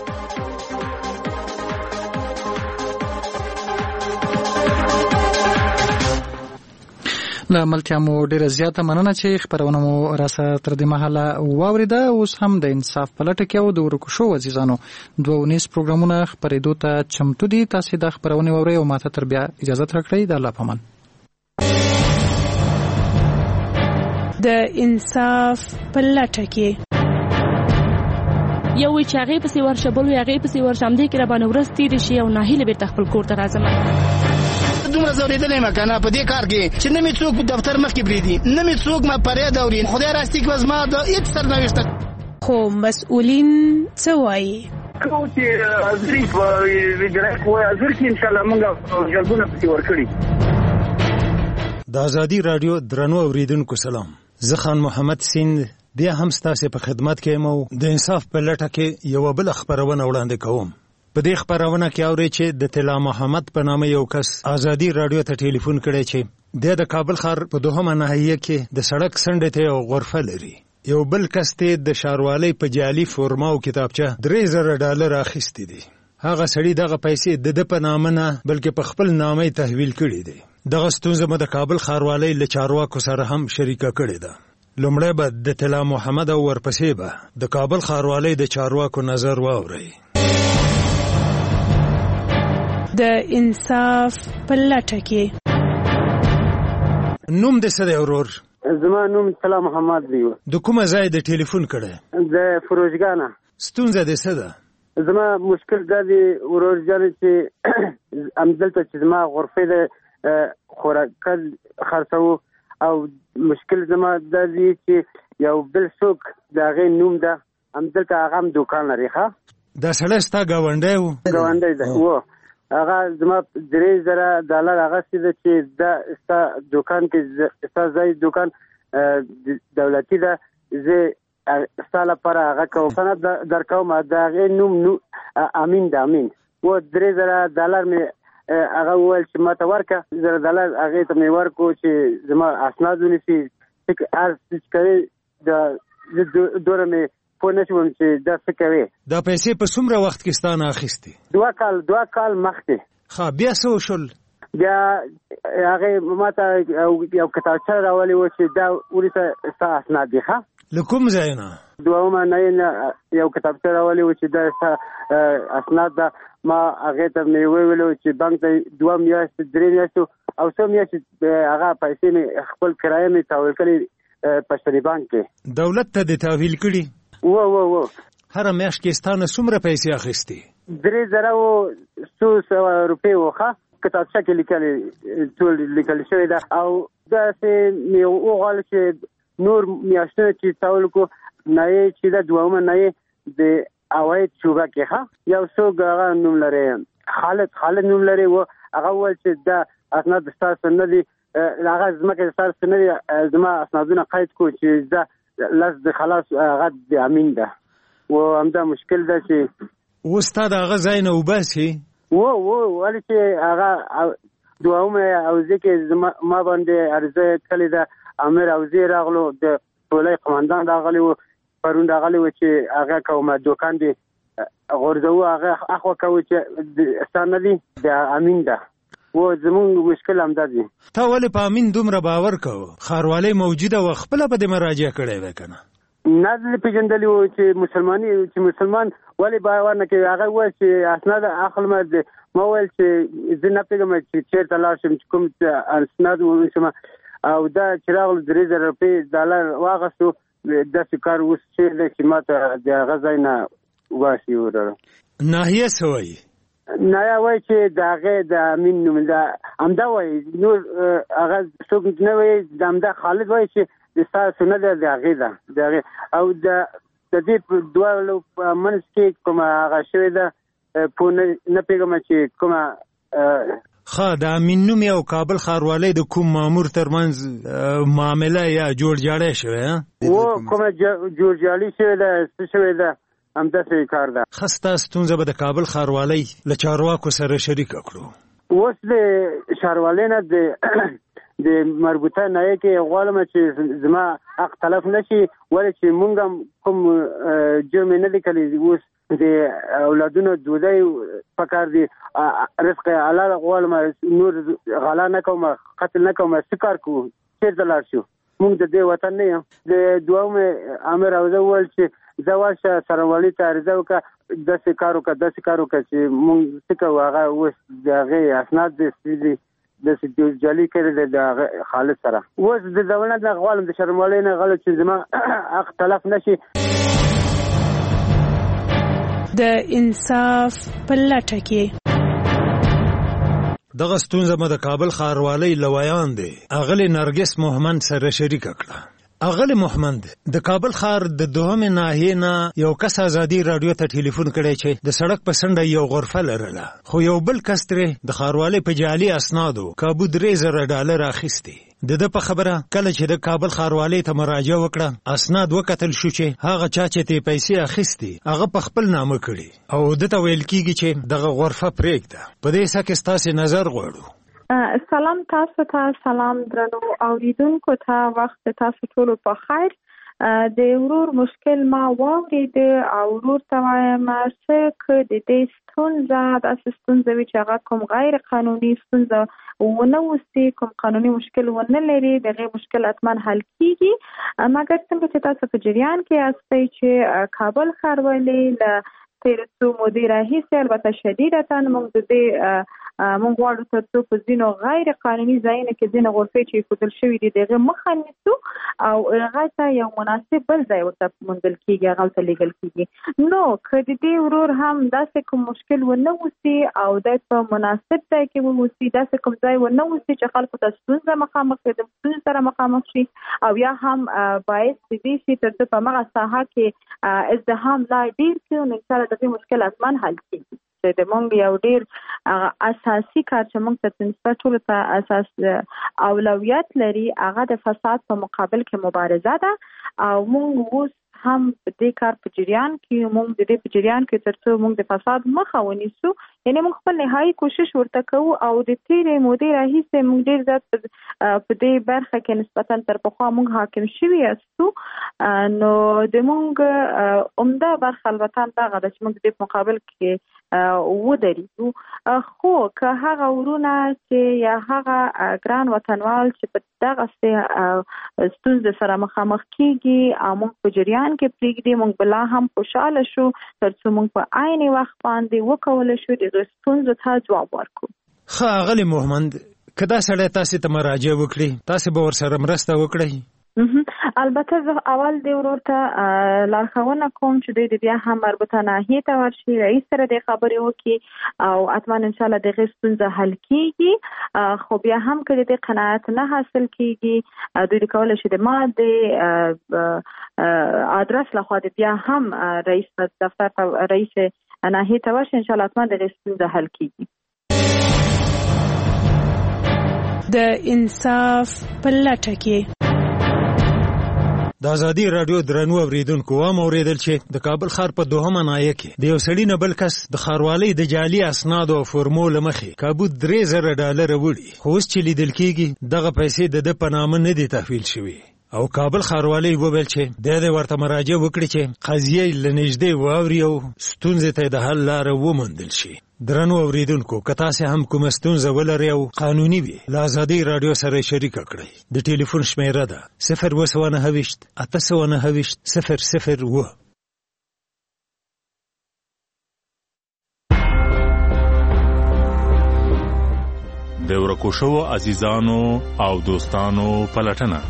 له ملتیا مو ډیره زیاته مننه چې خبرونه مو راسره تر دې مهاله واوریده. اوس هم د انصاف په لټه کې او د ورکو شو عزیزانو 2 پروګرامونه خبرېدو ته چمتو دي. تاسو د خبرونه واورئ او ماته تر بیا اجازه راکړئ. د الله پامان. د انصاف په لټه کې یو چې هغه په سیور شبل وي هغه په سیور شامدې کې را باندې ورستي دي شي او ناهیله به خپل کور ته راځم. دومره زوریدلې مکنه په دې کار کې چې نه می څوک دفتر مخ کې بریدي نه می څوک ما پرې دورین خدای راستي کې وزما د هیڅ سرنوشت خو مسؤلین څه وایي کو چې ازري په ویډرک وای ازر کې ان شاء الله موږ جلبونه پتی ورکړي. د ازادي رادیو درنو اوریدونکو سلام. زه خان محمد سیند بیا هم ستاسو په خدمت کې مو د انصاف په لټه کې یو بل خبرونه وړاندې کوم. په دې خبرونه کې اوري چې د طلا محمد په نامه یو کس ازادي رادیو ته ټلیفون کړی چې د کابل ښار په دوهمه ناحیه کې د سړک څنډې ته یو غرفه لري. یو بل کس ته د ښاروالۍ په جعلي فورما او کتابچه $3000 اخیستي دي. هغه سړی دغه پیسې د په نامه نه بلکې په خپل نامه تحویل کړي دي. دغه ستونزه مو د کابل ښاروالۍ له چارواکو سره هم شریکه کړې ده. لومړی به د طلا محمد او ورپسې به د کابل ښاروالۍ د چارواکو نظر واورئ. د انصاف په لټه کې نوم دې څه دی ورور؟ زما نوم طلا محمد دی. د کومه ځای د ټلیفون کړی؟ د فروزګانه. ستونزه دې څه ده؟ زما مشکل دا دی ورور جان چې همدلته چې زما غرفه د خوراک خرڅو او مشکل زما د دې چې یو بل څوک د هغه نوم ده همدلته هغه هم دکان لري. ښه دا سړی ستا ګاونډی و؟ ګاونډی ده و. هغه زما $3000 هغه څه چې دا ستا دکان کې ستا ځای دکان دولتي ده زه ستا لپاره هغه کوم درکوم د هغې نوم امین ده. امین و $3000 مې هغه وویل چې ما ته ورکړه $1000 هغې ته مې ورکړو چې زما اسناد ونیسي هر څه کوي د دوره مې پوه نه شوم چې دا څه کوي. دا پیسې په څومره وخت کې ستا نه اخیستې؟ 2 کال مخکې. ښه بیا څه وشول؟ بیا هغې ما ته یو کتابچه راولې وه چې دا وروسته ستا اسناد دي. ښه له کوم ځای نه؟ دوهمه نه یو کتابچه راولې وه چې دا ستا اسناد ده. ما هغې ته مې وویلو چې بانک ته 2 میاشتې 3 میاشتو او 100 میاشتې هغه پیسې مې خپل کرایه مې تحویل کړې په شتري بانک کې. دولت ته دې تحویل کړي؟ و هره میاشت کې ستا نه څومره پیسې اخیستې؟ $3,200 وو. ښه کتابچه کې لیکلې ټول لیکل شوی ده او داسې مې وغواړل چې نور میاشتونه چې تحویل کړو نایې چې دا دوهمه نایې د اواید شوبه کې. ښه یو څوک هغه نوم لري خالد نوم لري و. هغه وویل چې دا اسناد ستاسو نه دي هغه ځمکه ستاسو نه دي زما اسنادونه قید کړو چې دا لاس د خلاص هغه د امین ده و همدا مشکل ده چې اوس تا د هغه ځای نه وباسي ولې چې هغه دوهمه اوزې کې ما باندې عرضه کړې ده امیر اوزې راغلو د ټولۍ قماندان راغلی و پرون راغلی و چې هغه کومه دوکان دی غورځو هغه اخوا کوي چې ستا نه دي د امین ده و زمونږ مشکل همدا دی. تا ولې په امین دومره باور کوو؟ ښاروالۍ موجوده وه خپله به دې مراجعه کړی وی که نه؟ نه دې پېژندلي وو چې مسلمان ولې باور نه کوي. هغه وویل چې اسناد اخلم. ما وویل چې زه نه پوهېږم چې چېرته لاړ شم چې کوم اسناد ونیسم او دا چې راغلو $3000 واخیستو داسې کار اوس چې دی چې ما ته د هغه ځای نه وباسي. وراره ناحیه څه وایي؟ ناحیه وایي چې د هغې د امین نوم همدا وایي نور هغه څوک نه وایي. د همدا خالد وایي چې د ستاسو نه ده د هغې ده د هغې او د دې په دواړو په منځ کې کومه هغه شوې ده پوه نه پوهېږم چې کومه. د امین نوم او کابل ښاروالۍ د کوم مامور ترمنځ معامله یا جوړجاړی شوې؟ کومه جوړجاړي شوې ده څه شوې ده همداسې کار ده. ښه ستا ستونزه به د کابل ښاروالۍ له چارواکو سره شریکه کړو. اوس د ښاروالۍ نه د مربوطه نایې کې غواړم چې زما حق تلف نه شي ولې چې موږ هم کوم جرم نه دی کړی. اوس د اولادونو ډوډۍ پکار دي رزق حلال غواړم نور غلا نه کوم قتل نه کوم څه کار کوو چیرته لاړ شو موږ د دې وطن نه یو. د دوام امر او ول چې زواشه سرولې ته عرضه وکړه داسې کار وکړه چې موږ څه کوو هغه اوس د هغې اسناد دې داسې جعلي کړي د خالد سره. اوس د دولت نه غواړم د شرموالۍ نه غواړم چې زما حق تلف نه شي. د انصاف په لټه کې دغه ستونزه مو د کابل ښاروالۍ لویان دی اغلی نرګس محمد سره شریک کړه. اغلی محمد د کابل ښار د دوهمې ناحیې نه یو کس ازادي رادیو ته ټلیفون کړی چې د سړک په څنډه یو غرفه لرله خو یو بل کس ترې د ښاروالۍ په جعلي اسنادو کابو $3,000 اخیستي. د په خبره کله چې د کابل ښاروالۍ ته مراجعه وکړه اسناد وکتل شو چې هغه چا چې ته پیسې اخیستي هغه په خپل نامه کړي او دته ویل کیږي چې دغه غرفه پرېږده. په دې څه کې ستاسو نظر غواړو. سلام تاسو ته، سلام درنو اوریدونکو ته، وخت تاسو ټول په خیر. د ورور مشکل ما واورید او ورور ته وایم چې د دې ستونزه د ستونزه وی چې هغه کوم غیر قانوني ستونزه ونه وستي، کوم قانوني مشکل ونه لري، دغه مشکل اتمن حل کیږي. مګر څنګه چې تاسو په جریان کې یاستئ چې کابل ښاروالۍ له تیر څو مودې راهیسې البته شدیدتاً موږ د موږ غواړو ترڅو په ځینو غیر قانوني ځایونو کې ځینې غرفې چې ایښودل شوي دي د هغې مخه نیسو او هغه ته یو مناسب بل ځای ورته موندل کېږي، هغه ورته لیږل کېږي. نو که د دې ورور هم داسې کوم مشکل ونه اوسي او دی په مناسب ځای کې واوسي، داسې کوم ځای ونه اوسي چې خلکو ته ستونزه مخامخ د ستونزې سره مخامخ شي او یا هم باعث د دې شي ترڅو په همغه ساحه کې ازدحام لا ډېر کړي نو انشاءالله د دې مشکل اتمن حل کېږي. د مونږ یو ډیر اساسي کار چې مونږ ته نسبت ټول ته اساس اولویت لري هغه د فساد په مقابل کې مبارزه ده او مونږ اوس هم د دې کار په جریان کې مونږ د دې په جریان کې ترڅو مونږ د فساد مخه ونیسو، یعنی مونږ خپل نهایي کوشش ورته کوو او د تیرې مودې راهیسې مونږ ډیر زیات په دې برخه کې نسبتا تر پخوا مونږ حاکم شوي یاستو. نو د مونږ عمده برخه البته دغه ده چې مونږ د دې په مقابل کې ودرېږو. خو که هغه ورونه چې یا هغه ګران وطنوال چې په دغسې ستونزې سره مخامخ کېږي او مونږ په جریان کې پرېږدي، مونږ بلا هم خوشحاله شو ترڅو مونږ په عین وخت باندې وکولی شو د هغې ستونزو ته ځواب ورکړو. ښه اغلې محمد، که دا سړی تاسې ته مراجعه وکړي تاسې به ورسره مرسته وکړئ؟ البته زه اول د ورور ته لارښوونه کوم چې دوی د بیا هم مربوطه ناحیې ته ورشي، رئیس سره د خبرې وکړي او حتما انشاءالله د هغې ستونزه حل کېږي. خو بیا هم که د دې قناعت نه حاصل کېږي دوی کولی شي د ما د ادرس لخوا د بیا هم رئیس دفتر ته رئیس ناحیې ته ورشي، انشاءالله حتما د هغې ستونزه حل کېږي. د انصاف په لټه کې د ازادي رادیو درنو اوریدونکو وام اوریدل چې د کابل ښار په دوهمه ناحیه کې د یو سړي نه بل کس د ښاروالۍ د جعلي اسنادو او فورمو له مخې کابو $3,000 وړي، خو اوس چې لیدل کېږي دغه پیسې د ده په نامه نه دي تحویل شوي او کابل ښاروالۍ وویل چې دی دې ورته مراجعه وکړي چې قضیه یې له نږدې واوري او ستونزې ته د حل لاره وموندل شي. درنو اوریدونکو که تاسې هم کومه ستونزه ولرئ او قانوني وي له ازادۍ راډیو سره شریکه کړئ. د ټلیفون شمیره ده 029 829 001. د ورکو شوو عزیزانو او دوستانو پلټنه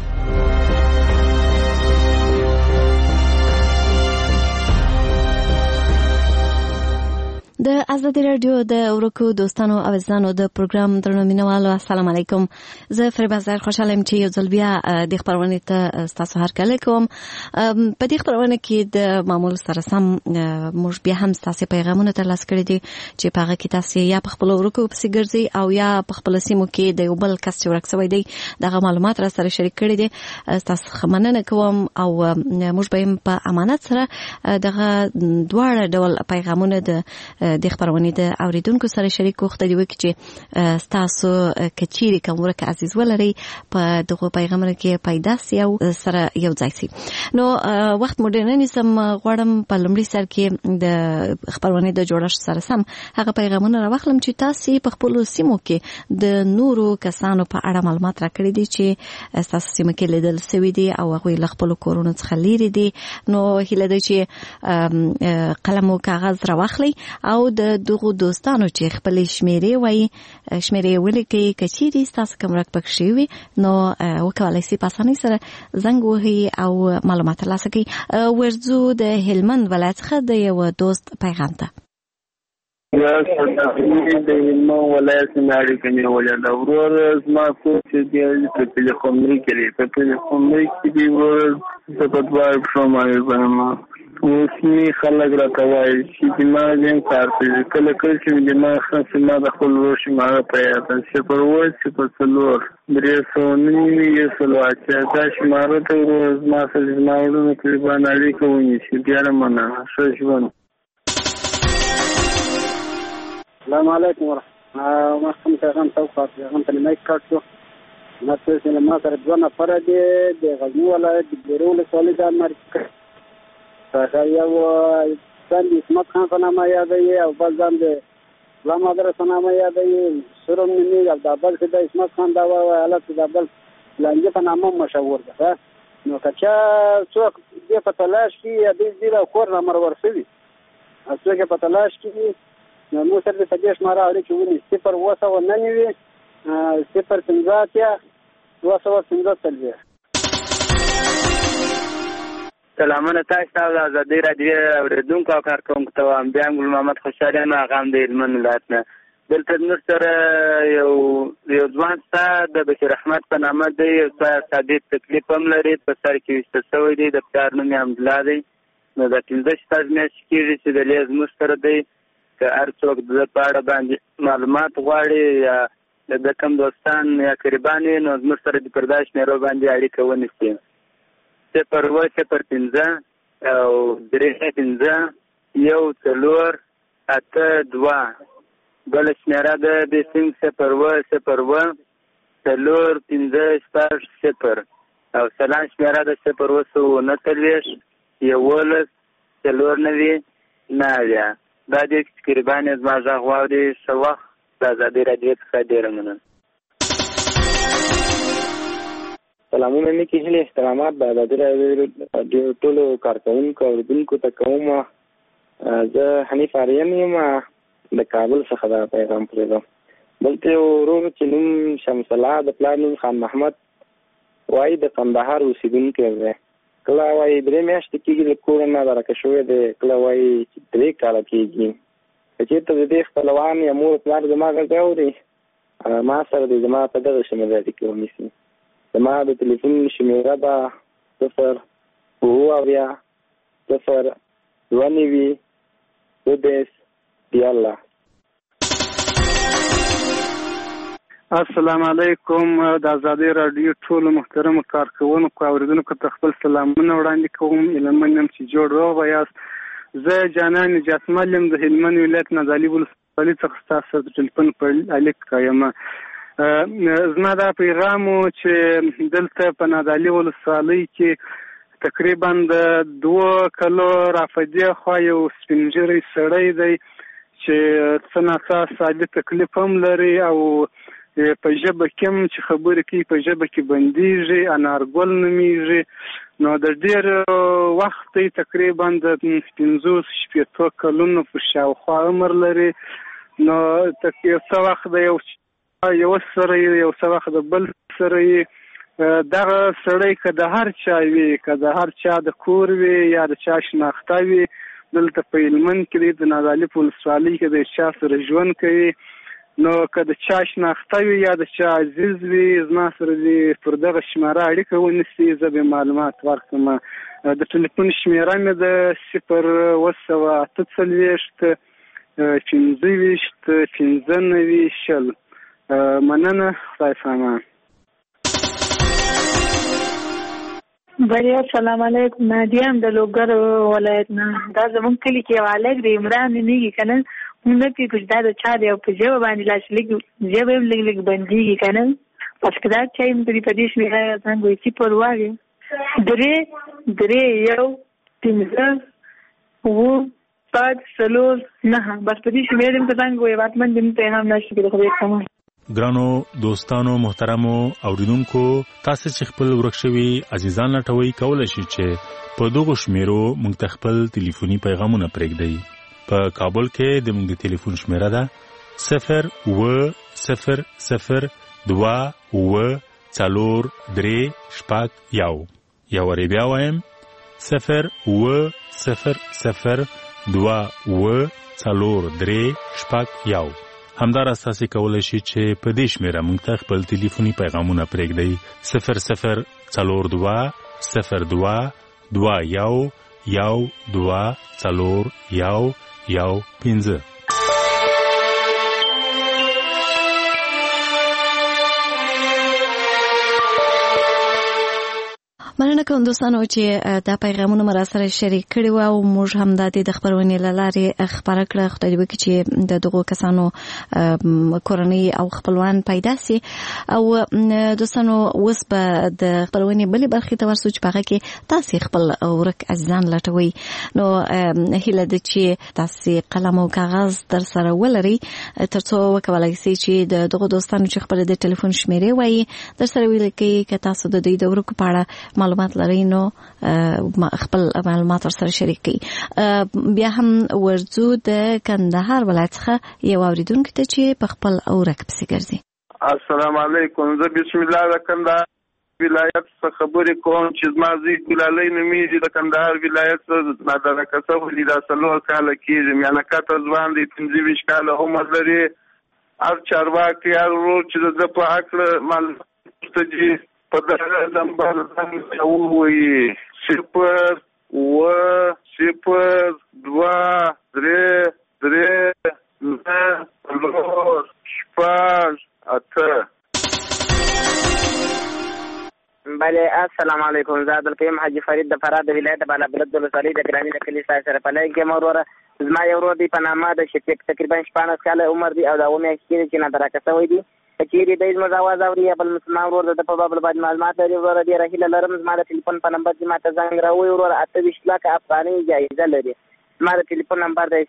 د ازادي رادیو د ورکو دوستانو او عزیزانو د پروګرام درنو مینوالو السلام علیکم. زه فریبا زهر خوشاله یم چې یو ځل بیا د خبرونه ته تاسو هرکله کوم. په دې خبرونه کې د معمول سره سم موږ بیا هم تاسو پیغامونه ترلاسه کړي دي چې په هغه کې تاسو یا په خپل ورکو پسې ګرځي او یا په خپل سیمو کې د یو بل کس چې ورک شوی دی دغه معلومات را سره شریک کړي دي. تاسو مننه کوم او موږ به په امانت سره دغه دواړه ډول پیغامونه د خبرونه د اوریدونکو سره شریک وخت دی چې تاسو کچيري کومره عزیز ولري په دغه پیغام کې پیدا سي او سره یو ځای سي. نو وخت مډرنی سم غواړم په لمړي سر کې د خبرونه د جوړښت سره سم هغه پیغامونه راوخلم چې تاسو په خپل سیمو کې د نورو کسانو په اړه معلومات راکړي دي چې تاسو سیمه کې لیدل سوي دي او هغه له خپل کورونو څخه لري دي. نو هیله ده چې قلم او کاغذ راوخلي او د دغه دوستانو چې خپل شمیرې ولیکي کچيري تاسو کوم رک پکښي وي نو وکولای شي په اسانۍ سره زنګ وهي او معلومات ترلاسه کړي. ورځو د هلمند ولایت څخه د یو دوست پیغام ته د هلمند ولایت نه اړیکه نیولې ده. ورور زما کور چې دی په تلیفوني کې دی ورور د پټوار شومای بنما اوسنی خلک راکوي چې ما دې کار کوي کله چې ما خاصه ما د خپل ورشي ما په یاد چې پر وای چې په څلور درې سونی یې سلواچا دا شماره ته ما سره ما ورونو کې باندې اړیکه ونی چې بیا منه شوشون. السلام علیکم ورحمة الله پیغام توقع پیغام تلمای کارتو ناتو چې ما سره دوه نفر دي د غزنی ولایت د بیرول سولې د امریکا څخه یو ځان اسمت خان په نامه یادوي او بل ځان د اسلام مدرسې په نامه یادوي سرم مني د بل څه د اسمت خان دا وایي د بل لانجه په نامه مشهور ده. نو کچا څوک دې په تلاش کې دې د کور نمبر ورسوي څوک په تلاش کې نو مو سره د تجهیز ماره اړ کې ونی 0 سلامونه تاسو ته د آزادۍ رادیو اوریدونکو او کارکونکو ته وایم. بیا ګل محمد خوشحالیان هغه د هلمند ولایت نه دلته نور سره یو ځوان ستا د بشیر احمد په نامه دی یو ساده تکلیف هم لري په سر کې ویسته شوی دی د پلار نوم یې حمدالله دی. نو د 15 شپږ میاشتې کېږي چې د لیز موږ سره دی که هر څوک د په اړه باندې معلومات غواړي یا د کوم دوستان یا قریبان وي نو زموږ سره د پردا شمېرو باندې اړیکه ونیسي 015 او 35 148 بل شمېره ده د سیم 010 450 او سلام شمېره ده 029 11 دا دې قریبان زما ځا غواړي څه وخت د آزادۍ رادیو څخه ډېره مننه. سلامونه نیکې هیلې احترامات د آزادۍ رادیو ټولو کارکوونکو اوریدونکو ته کوم. زه حنیف آرین یم د کابل څخه دا پیغام پرېږدم. دلته یو ورور چې نوم شمس الله د پلار نوم خان محمد وایي د کندهار اوسېدونکی دی. کله وایي 3 میاشتې کېږي له کوره نه درکه شوی دی کله وایي 3 کاله کېږي. که چېرته د دې خپلوان یا مور پلار زما غږ اوري ما سره د زما په دغه شمېره اړیکه ونیسي. زما د تلیفون شمېره ده 0 السلام علیکم د آزادۍ رادیو ټولو محترم کارکوونکو اوریدونکو ته خپل سلامونه وړاندې کوم. هیلمن چې جوړ روغ یاست. زه جانان نجاتمل یم د هلمند ولایت نادعلي ولسوالۍ څخه ستاسو د ټلیفون په اړیکه یم. زما دا پیغام چې دلته په نادعلي ولسوالۍ کې تقریبا د 2 کالو رافدې خوا یو سپینږیری سړی دی چې څه ناڅه سادي تکلیف هم لري او په ژبه کې چې خبرې کوي په ژبه کې بنديږي انارګل نومیږي. نو د ډېر وخت تقریبا د 15 کلونو په شاوخوا عمر لري. نو یو څه وخت د یو سره یو څه وخت د بل سره دغه سړی که د هر چا وي که د هر چا د کور وي یا د چا شناخته وي دلته په هلمند کې د نادعلي په ولسوالۍ کې د چا سره ژوند کوي نو که د چا شناخته وي یا د چا عزیز وي زما سره دې پر دغه شماره اړیکه ونیسي زه به معلومات ورکړم. د ټلیفون شمېره مې ده 028 مننه. خدای سامان. بریا سلام علیکم. نادیه د لوګر ولایت نه دا زمونږ کلی کې والګ د عمران نیږي کنه نه کې دا د چا دی او په ژبه باندې لاس لږ ژبه هم لږ بندېږي که نه پس که دا چا هم په دې شمېره څنګه وایي صفر واغې 3 1 5 اوه 5 4 9 بس په دې شمېره هم ته څنګه وایي واکمن دې ته هم نشي کېدای خدای کمال. ګرانو دوستانو محترمو اوریدونکو تاسو چې خپل ورک شوي عزیزان لټوي کولای شئ چې په دغه شمیرو موږ ته خپل ټلیفوني پیغامونه پرېږدئ. په کابل کې د موږ د ټلیفون شمیره ده 0200024 یا وری بیا وایم 0200024 همدارس تاسو کولای شئ چې په دې شمیره موږ ته خپل ټلیفوني پیغامونه پرېږدئ 0022124 مننه کوم دوستانو چې دا پیغامونه مر سره شریک کړي و او موږ هم د دې خبرونې لاره خبره کړه خدای دې وکړي چې د دغه کسانو کورنۍ او خپلوان پیدا سي او دوستانو اوس په د خبرونې بلې برخې ته ورسو چې هغه کې تاسو خپل ورک عزیزان لټوي نو هیله ده چې تاسو قلم او کاغذ در سره ولري ترڅو وکولای شئ چې دغه دوستانو چې خپل د ټلیفون شمیرې وایي در سره ولیکئ که تاسو د دې د ورکو په اړه معلومات لري نو خپل معلومات سره شریک کړئ. بیا هم ورځو د کندهار ولایت څخه یو اوریدونکو ته چې په خپل اورک پسې ګرځي. السلام علیکم. زه بسم الله د کندهار ولایت څخه خبرې کوم چې زما زوی ګلالۍ نومیږي د کندهار ولایت نادرکه څخه د 4 کاله کېږي میانه کاته ځوان دی 25 کاله عمر لري هر چارواکي هر ورور چې د په حق معلومات ته په دغه نمبر باندې وایي 0202339 بله السلام علیکم. زه عبدالقیوم حاجی فرید د فراه د ولایت بالابلد د ولسوالۍ د ګراني د کلي سره په لای کې وروره زما یو ورور دی په نامه د شفیق تقریبا 14 کاله عمر دی او دا ومه چې نه درکه شوی دی چیرې د زما आवाज اوري بل مسلمان ورور د په باب باندې معلومات لري ورور دی رحیل لرم زما د ټلیفون په نمبر چې ماته زنګ راوي ورور 28 لک افغاني جایزه لري. زما د ټلیفون نمبر د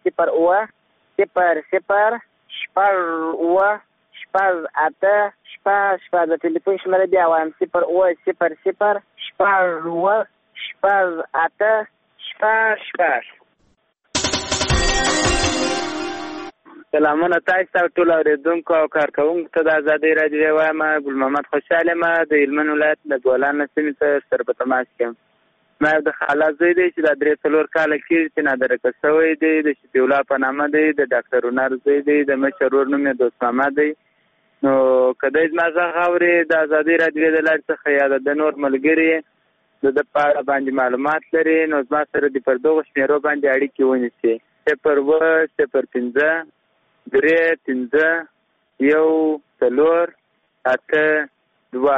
0 د ټلیفون شمېره دی وایم 0 سلامونه تاسو ټول اوریدونکو او کارکونکو ته د ازادۍ راډیو وایم ګل محمد خوشاله ما د هلمند ولایت د ګولان سیمې ته سره په تماس کې ما د خاله زوی دی چې د 3 کاله کې چې نادرکه شوی دی د شفیع الله په نامه دی د ډاکټر هنر زوی دی د مشر ورور نوم یې دوست محمد دی. نو کله چې ما څنګه اوري د ازادۍ راډیو د لارې څخه یا د نور ملګری د په اړه باندې معلومات لري نو زما سره د پردوغ شمیرو باندې اړیکې ونیسي 020351482.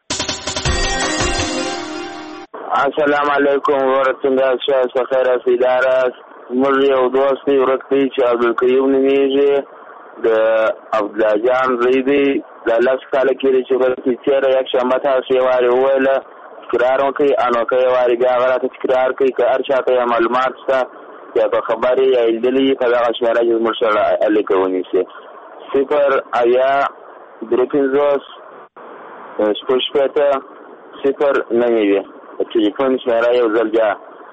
السلام علیکم ورحمة الله خیر سیداره موږ یو دوست دی ورته چې عبدالقیوم نومیږي د عبدالله جان زیدی د لاس کاله کې چې ورته چیرې یک شنبه تاسو یې واره وله تکرار وکړي انو کوي واره بیا غواړي تکرار کوي که هر چا ته معلومات شته یا په خبرې یا دلی په دغه شمېره کې مرسله الیکه ونیسي 0 ټلیفون شمېره یو ځل بیا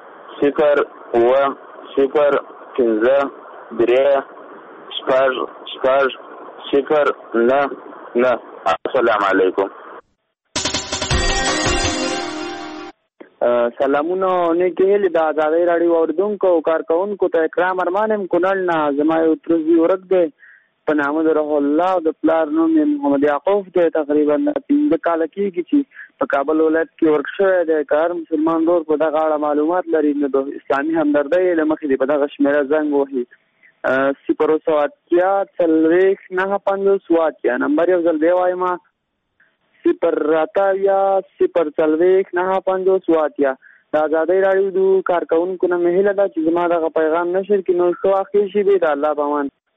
02023 السلام علیکم. سلامونه نیکه هیله د ازادۍ راډیو اوریدونکو او کارکونکو ته اکرام ارمانم کونړ نه زما یو ترزی ورک دی په نامه د رح الله او د پلار نوم محمد یعقوب دی تقریبا 15 کاله کېږي چې په کابل ولایت کې ورک شوی دی. کار مسلمان ورور په دغه اړه معلومات لري نو د اسلامي همدردۍ له مخې دی په دغه شمېره زنګ وهي 0 نمبر یو ځل دی وایم 0 د ازادۍ راډیو د کارکونکو نه مهیله ده چې زما دغه پیغام نشر کړي نو ښه واقع شي دی د الله په امان.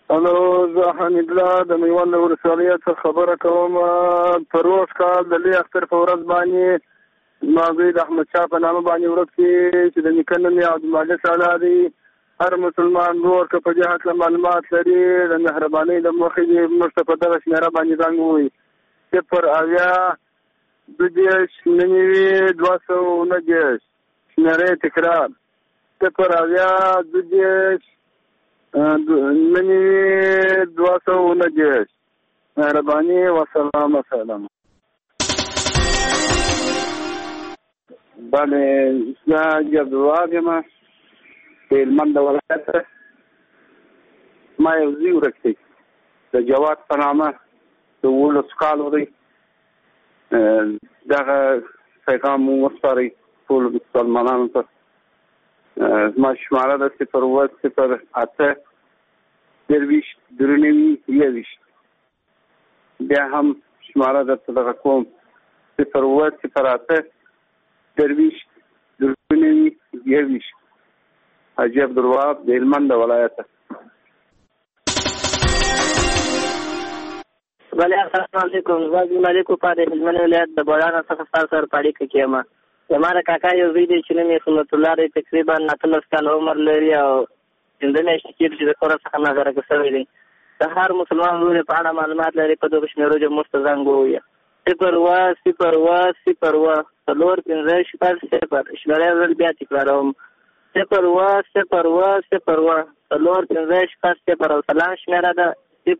هلو، زه حمید الله د میوند ولسوالۍ څخه خبره کوم. په روز کال د لوی اختر په ورځ باندې زما د احمدشاه په نامه باندې ورځ کې چې د نیکه نوم یې عبدالمالک اعلی دی. هر مسلمان ورور که په دې هکله معلومات لري د مهربانۍ له مخې دې موږ ته په دغه شمېره باندې زنګ ووایي 080 شمېره تکرار 080 مهرباني وسلام. سلام. بله، زه عبدالوهاب یم د هلمند ولایت. ما یو ځای ورک دی د جواد په نامه د 18 کالو دی. دغه پیغام مو وسپارئ ټولو مسلمانانو ته. زما شماره ده 010 درویشت درنوي 21. بیا هم شماره درته دغه کوم 010 درویشت درنوي 21. حاجي عبدالوهاب د هلمند ولایت. بله، السلام علیکم. زه عبدالمالک په د هلمند ولایت د بولانه څخه ستاسو سره په اړیکه کې یم. زما د کاکا یو زوی دی چې نوم یې سنت الله دی. تقریبا 19 کاله عمر لري او 5 میاشتې کېږي چې د کور څخه نظرګه شوی دی. د هر مسلمان ورور په اړه معلومات لري په دغه شمېرو چې موږ ته زنګ ووایه 010 450 شمېره بیا تکراروم 010 450 او سلام شمېره ده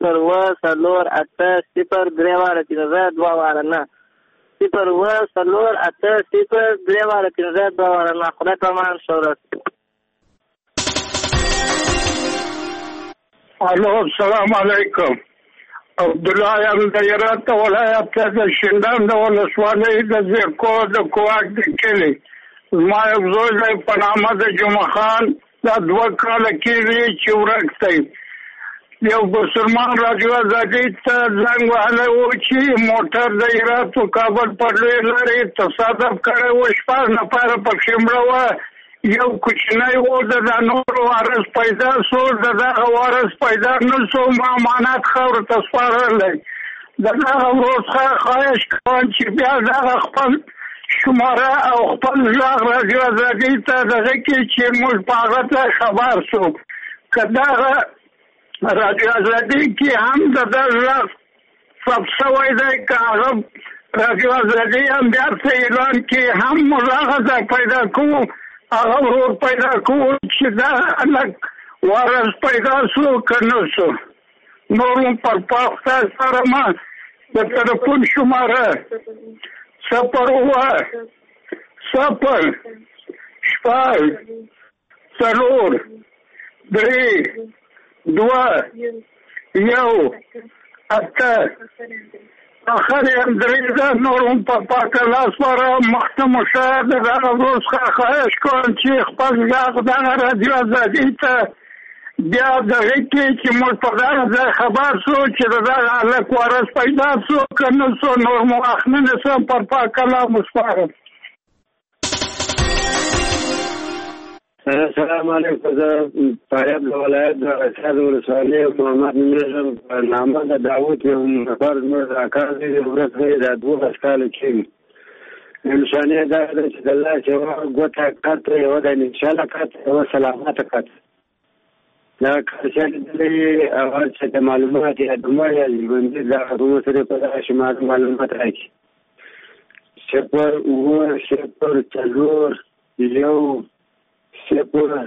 010 3 واره نه 010 3 واره نه. خدای پامان شورت. الو، السلام علیکم. عبدالله یم د هرات ولایت د شینډان د ولسوالۍ د زیرکو د کوواک د کلي. زما یو زوی دی په نامه د جمعه خان. دا 2 کاله کېږي چې ورک دی. یو مسلمان راډیو ازادي ته زنګ وهلی و چې موټر د هرات و کابل پر لوی لارې تصادف کړی و. 6 نفره پکښې مړه وه. یو کوچنی و، د نورو وارث پیدا شو، د دغه وارث پیدا نه شو. ما امانت خاورو ته سپارلی. د دغه ورور څخه خواهش کوم چې بیا دغه خپل شماره او خپل غږ راډیو ازادي ته دغه کې چې موږ په هغه ته خبر شو. که دغه راډیو ازادي کې هم د غږ ثبت شوی دی، که هغه راډیو ازادي هم بیا څه اعلان کې هم موږ هغه ځای پیدا کوو، هغه ورور پیدا کوو چې دا هلک وارث پیدا شو که نه شو. نور هم پر پاخته سره ما د تلیفون شماره 010 0 6 4 3 2 1 8. آخر یم درې ده. نور هم په پاکه لاس وره مخته مشاهد د دغه ورور څخه خواهش کوم چې خپل غږ دغه راډیو ازادي ته بیا دغه کې چې موږ په دغه ځای خبر شو چې د دغه هلک وارث پیدا شو که نه شو. نور مو وخت نه نیسم، پر پاکه لاس مو سپارم. السلام علیکم. زه فاریاب د ولایت د غشاد ولسوالۍ محمد نومېږم. په نامه د داود یو نفر زموږ راکار دی. د ورځ دی د 12 کاله کېږي. نشانې دا ده چې د الله چې یوه ګوته قطره یوه د انشاءالله قطره یوه سلامته قطره. دا کار چې لیدلی هغه چې د معلومات یا د مړ یا ژوندي د هغومو سره په دغه شمار معلومات راکړي 0 0 4 0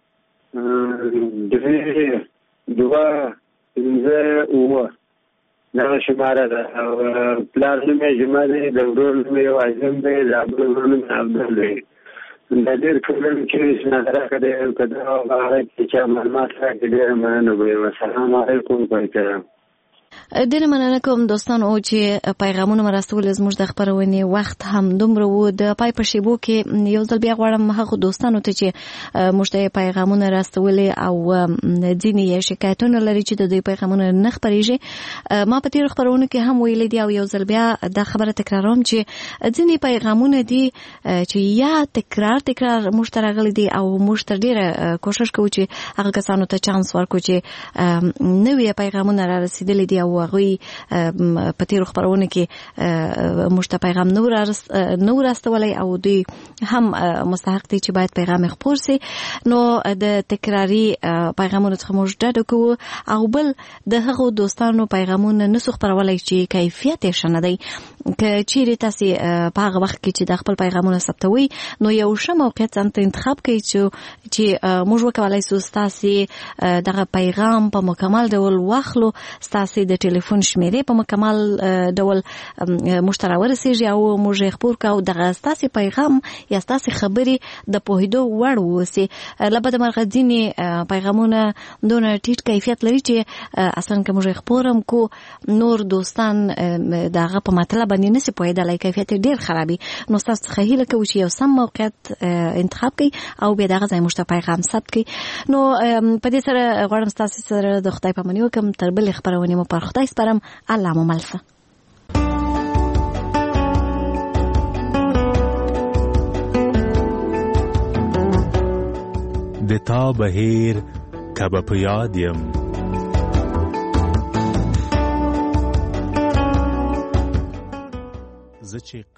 2 2 5 دغه شماره ده. پلار نوم یې جمعه دی، د ورور نوم یې اعظم دی، د ورور نوم یې عبدل دی. د ډېر کلونو کې نظره کړې که دا هغه کې چا معلومات راکړي ډېره مننه به یم. السلام علیکم. په احترام. ډېر مننه کوم دوستانو چې پیغامونه مرستول زموږ د خبرونې وخت هم دومره وو. د پای په شیبو کې یو ځل بیا غواړم هغه دوستانو ته چې موږ ته پیغامونه راستولې او ځینې شکایتونه لري چې د دوی پیغامونه نه خپرېږي. ما په تېرو خبرونو کې هم ویلي دي او یو ځل بیا دا خبره تکراروم چې ځینې پیغامونه دي چې یا تکرار موږ ته راغلي دي او موږ تر ډېره کوشش کوو چې هغه کسانو ته چانس ورکړو چې نوې پیغامونه را رسېدلي دي او هغوی په تېرو خپرونو کې موږ ته پیغام نو راستولی او دوی هم مستحق دي چې باید پیغام خپور سي. نو د تکراري پیغامونو څخه موږ ډډه کوو او بل د هغو دوستانو پیغامونه نسو خپرولی چې کیفیت یې ښه نه دی. که چیرې تاسې په هغه وخت کې چې د خپل پیغامونه ثبتوي نو یو ښه موقعیت ځان ته انتخاب کړئ چې موږ وکولی سو ستاسې دغه پیغام په مکمل ډول واخلو، ستاسې د ټلیفون شمیرې په مکمل ډول موږ ته راورسېږي او موږ یې خپور کړو. دغه ستاسې پیغام یا ستاسې خبرې د پوهېدو وړ واوسي. له بده مرغه ځینې پیغامونه دونه ټیټ کیفیت لري چې اصلا که موږ یې خپور هم کو نور دوستان د هغه په مطلب باندې نسي پوهېدلی، کیفیت یې ډېر خرابي. نو ستاسو څخه هیله کوو چې یو سم موقعیت انتخاب کړئ او بیا د هغه ځای موږ ته پیغام ثبت کړئ. نو په دې سره غواړم ستاسو سره د خدای پاماني وکړم. تر بلې خپرونې مو پر خدای سپارم. الله مو مل شه. د تا بهیر کبه په یاد یم، زه چې